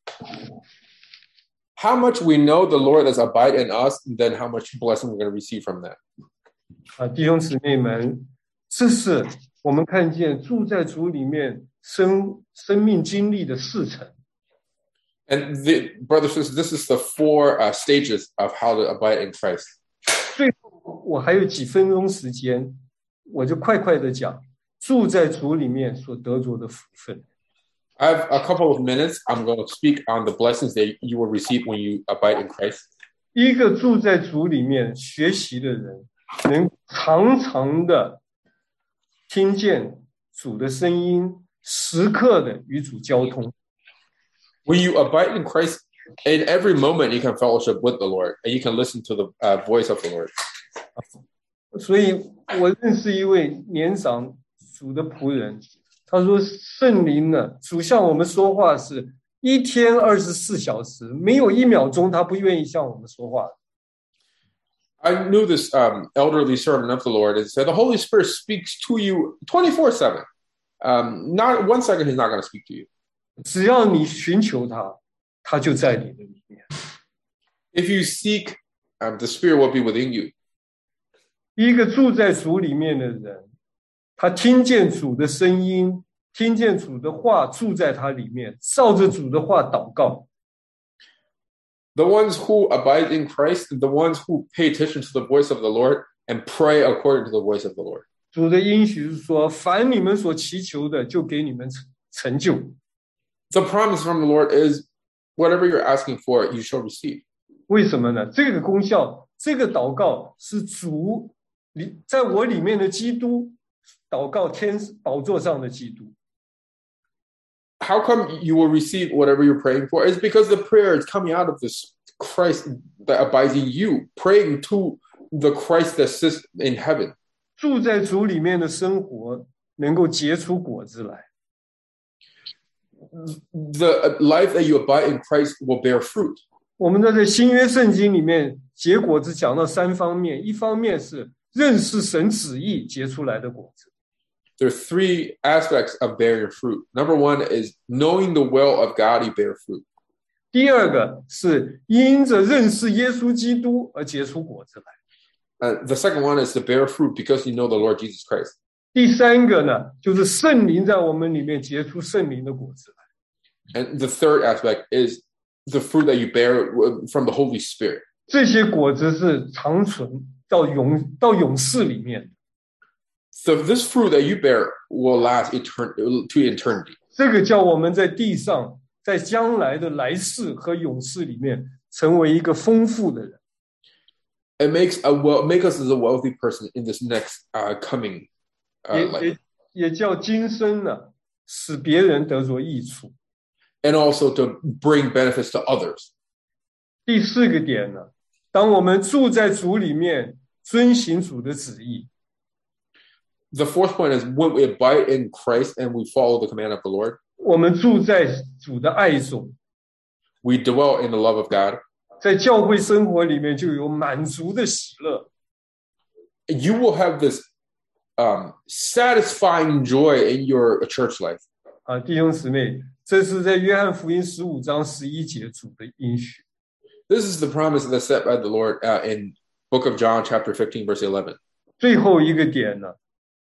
Speaker 5: How much we know the Lord has abide in us, and then how much blessing we're going to receive from that.
Speaker 1: 啊，弟兄姊妹们，这是我们看见住在主里面生生命经历的四层。
Speaker 5: And the, brothers and sisters, this is the four uh, stages of how to abide in Christ.
Speaker 1: 最后我还有几分钟时间，我就快快的讲住在主里面所得着的福分。
Speaker 5: I have a couple of minutes. I'm going to speak on the blessings that you will receive when you abide in Christ.
Speaker 1: 一个住在主里面学习的人，能常常的听见主的声音，时刻的与主交通。
Speaker 5: When you abide in Christ, in every moment you can fellowship with the Lord, and you can listen to the uh, voice of the Lord.
Speaker 1: 所以我认识一位年长主的仆人。他说圣灵呢，主向我们说话是一天二十四小时，没有一秒钟他不愿意向我们说话。
Speaker 5: I knew this um, elderly servant of the Lord and said the Holy Spirit speaks to you twenty-four seven. Um, not one second he's not going to speak to you.
Speaker 1: 只要你寻求他，他就在你的里面。
Speaker 5: If you seek, um, the Spirit will be within you.
Speaker 1: 一个住在主里面的人，他听见主的声音，听见主的话，住在他里面，照着主的话祷告。
Speaker 5: The ones who abide in Christ, the ones who pay attention to the voice of the Lord and pray according to the voice of the Lord.
Speaker 1: 主的应许是说，凡你们所祈求的，就给你们成就。
Speaker 5: The promise from the Lord is, whatever you're asking for, you shall receive.
Speaker 1: 为什么呢？这个功效，这个祷告是主里在我里面的基督。祷告天宝座上的基督。
Speaker 5: How come you will receive whatever you're praying for? It's because the prayer is coming out of this Christ that abides in you, praying to the Christ that sits in heaven.
Speaker 1: 住在主里面的生活能够结出果子来。
Speaker 5: The life that you abide in Christ will bear fruit.
Speaker 1: 我们在新约圣经里面结果子讲到三方面，一方面是认识神旨意结出来的果子。
Speaker 5: There are three aspects of bearing fruit. Number one is knowing the will of God, you bear fruit.
Speaker 1: 第二个是因着认识耶稣基督而结出果子来。
Speaker 5: Uh, the second one is to bear fruit because you know the Lord Jesus Christ.
Speaker 1: 第三个呢，就是圣灵在我们里面结出圣灵的果子来。
Speaker 5: And the third aspect is the fruit that you bear from the Holy Spirit.
Speaker 1: 这些果子是长存到永到永世里面。
Speaker 5: So this fruit that you bear will last etern- to eternity.
Speaker 1: 这个叫我们在地上，在将来的来世和永世里面，成为一个丰富的人。
Speaker 5: It makes a well, make us as a wealthy person in this next uh, coming uh,
Speaker 1: 也
Speaker 5: life.
Speaker 1: 也也叫今生呢，使别人得着益处。
Speaker 5: And also to bring benefits to others.
Speaker 1: 第四个点呢，当我们住在主里面，遵行主的旨意。
Speaker 5: The fourth point is when we abide in Christ and we follow the command of the Lord.
Speaker 1: 我们住在主的爱中。
Speaker 5: We dwell in the love of God.
Speaker 1: 在教会生活里面就有满足的喜乐。
Speaker 5: You will have this um, satisfying joy in your church life.
Speaker 1: 啊，弟兄姊妹，这是在约翰福音十五章十一节主的应许。
Speaker 5: This is the promise that's set by the Lord uh, in Book of John, chapter fifteen, verse eleven.
Speaker 1: 最后一个点呢，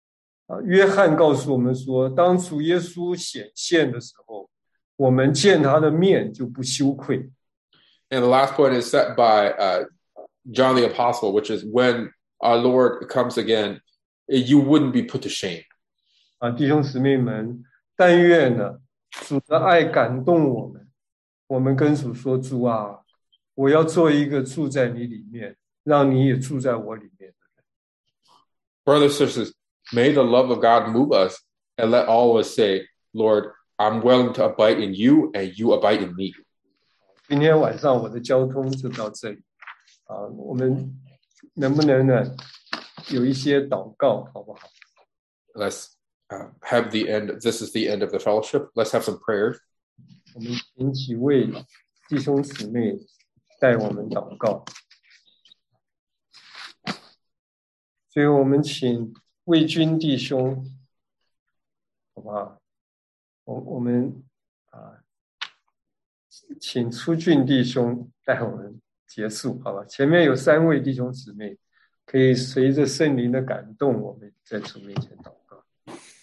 Speaker 1: 啊，约翰告诉我们说，当主耶稣显现的时候，我们见他的面就不羞愧。
Speaker 5: And the last point is set by uh, John the Apostle, which is when our Lord comes again, you wouldn't be put to shame.
Speaker 1: 啊，弟兄姊妹们，但愿呢，主的爱感动我们，我们跟主说：“主啊，我要做一个住在你里面，让你也住在我里面的人。”
Speaker 5: Brothers and sisters, may the love of God move us, and let all of us say, Lord, I'm willing to abide in you, and you abide in me.
Speaker 1: 今天晚上我的交通就到这里啊，我们能不能呢有一些祷告，好不好？
Speaker 5: Let's uh, have the end. This is the end of the fellowship. Let's have some prayers.
Speaker 1: 我们请几位弟兄姊妹带我们祷告。所以我们请卫军弟兄，好不好？我我们啊，请出俊弟兄带我们结束，好吧？前面有三位弟兄姊妹，可以随着圣灵的感动，我们在主面前祷告。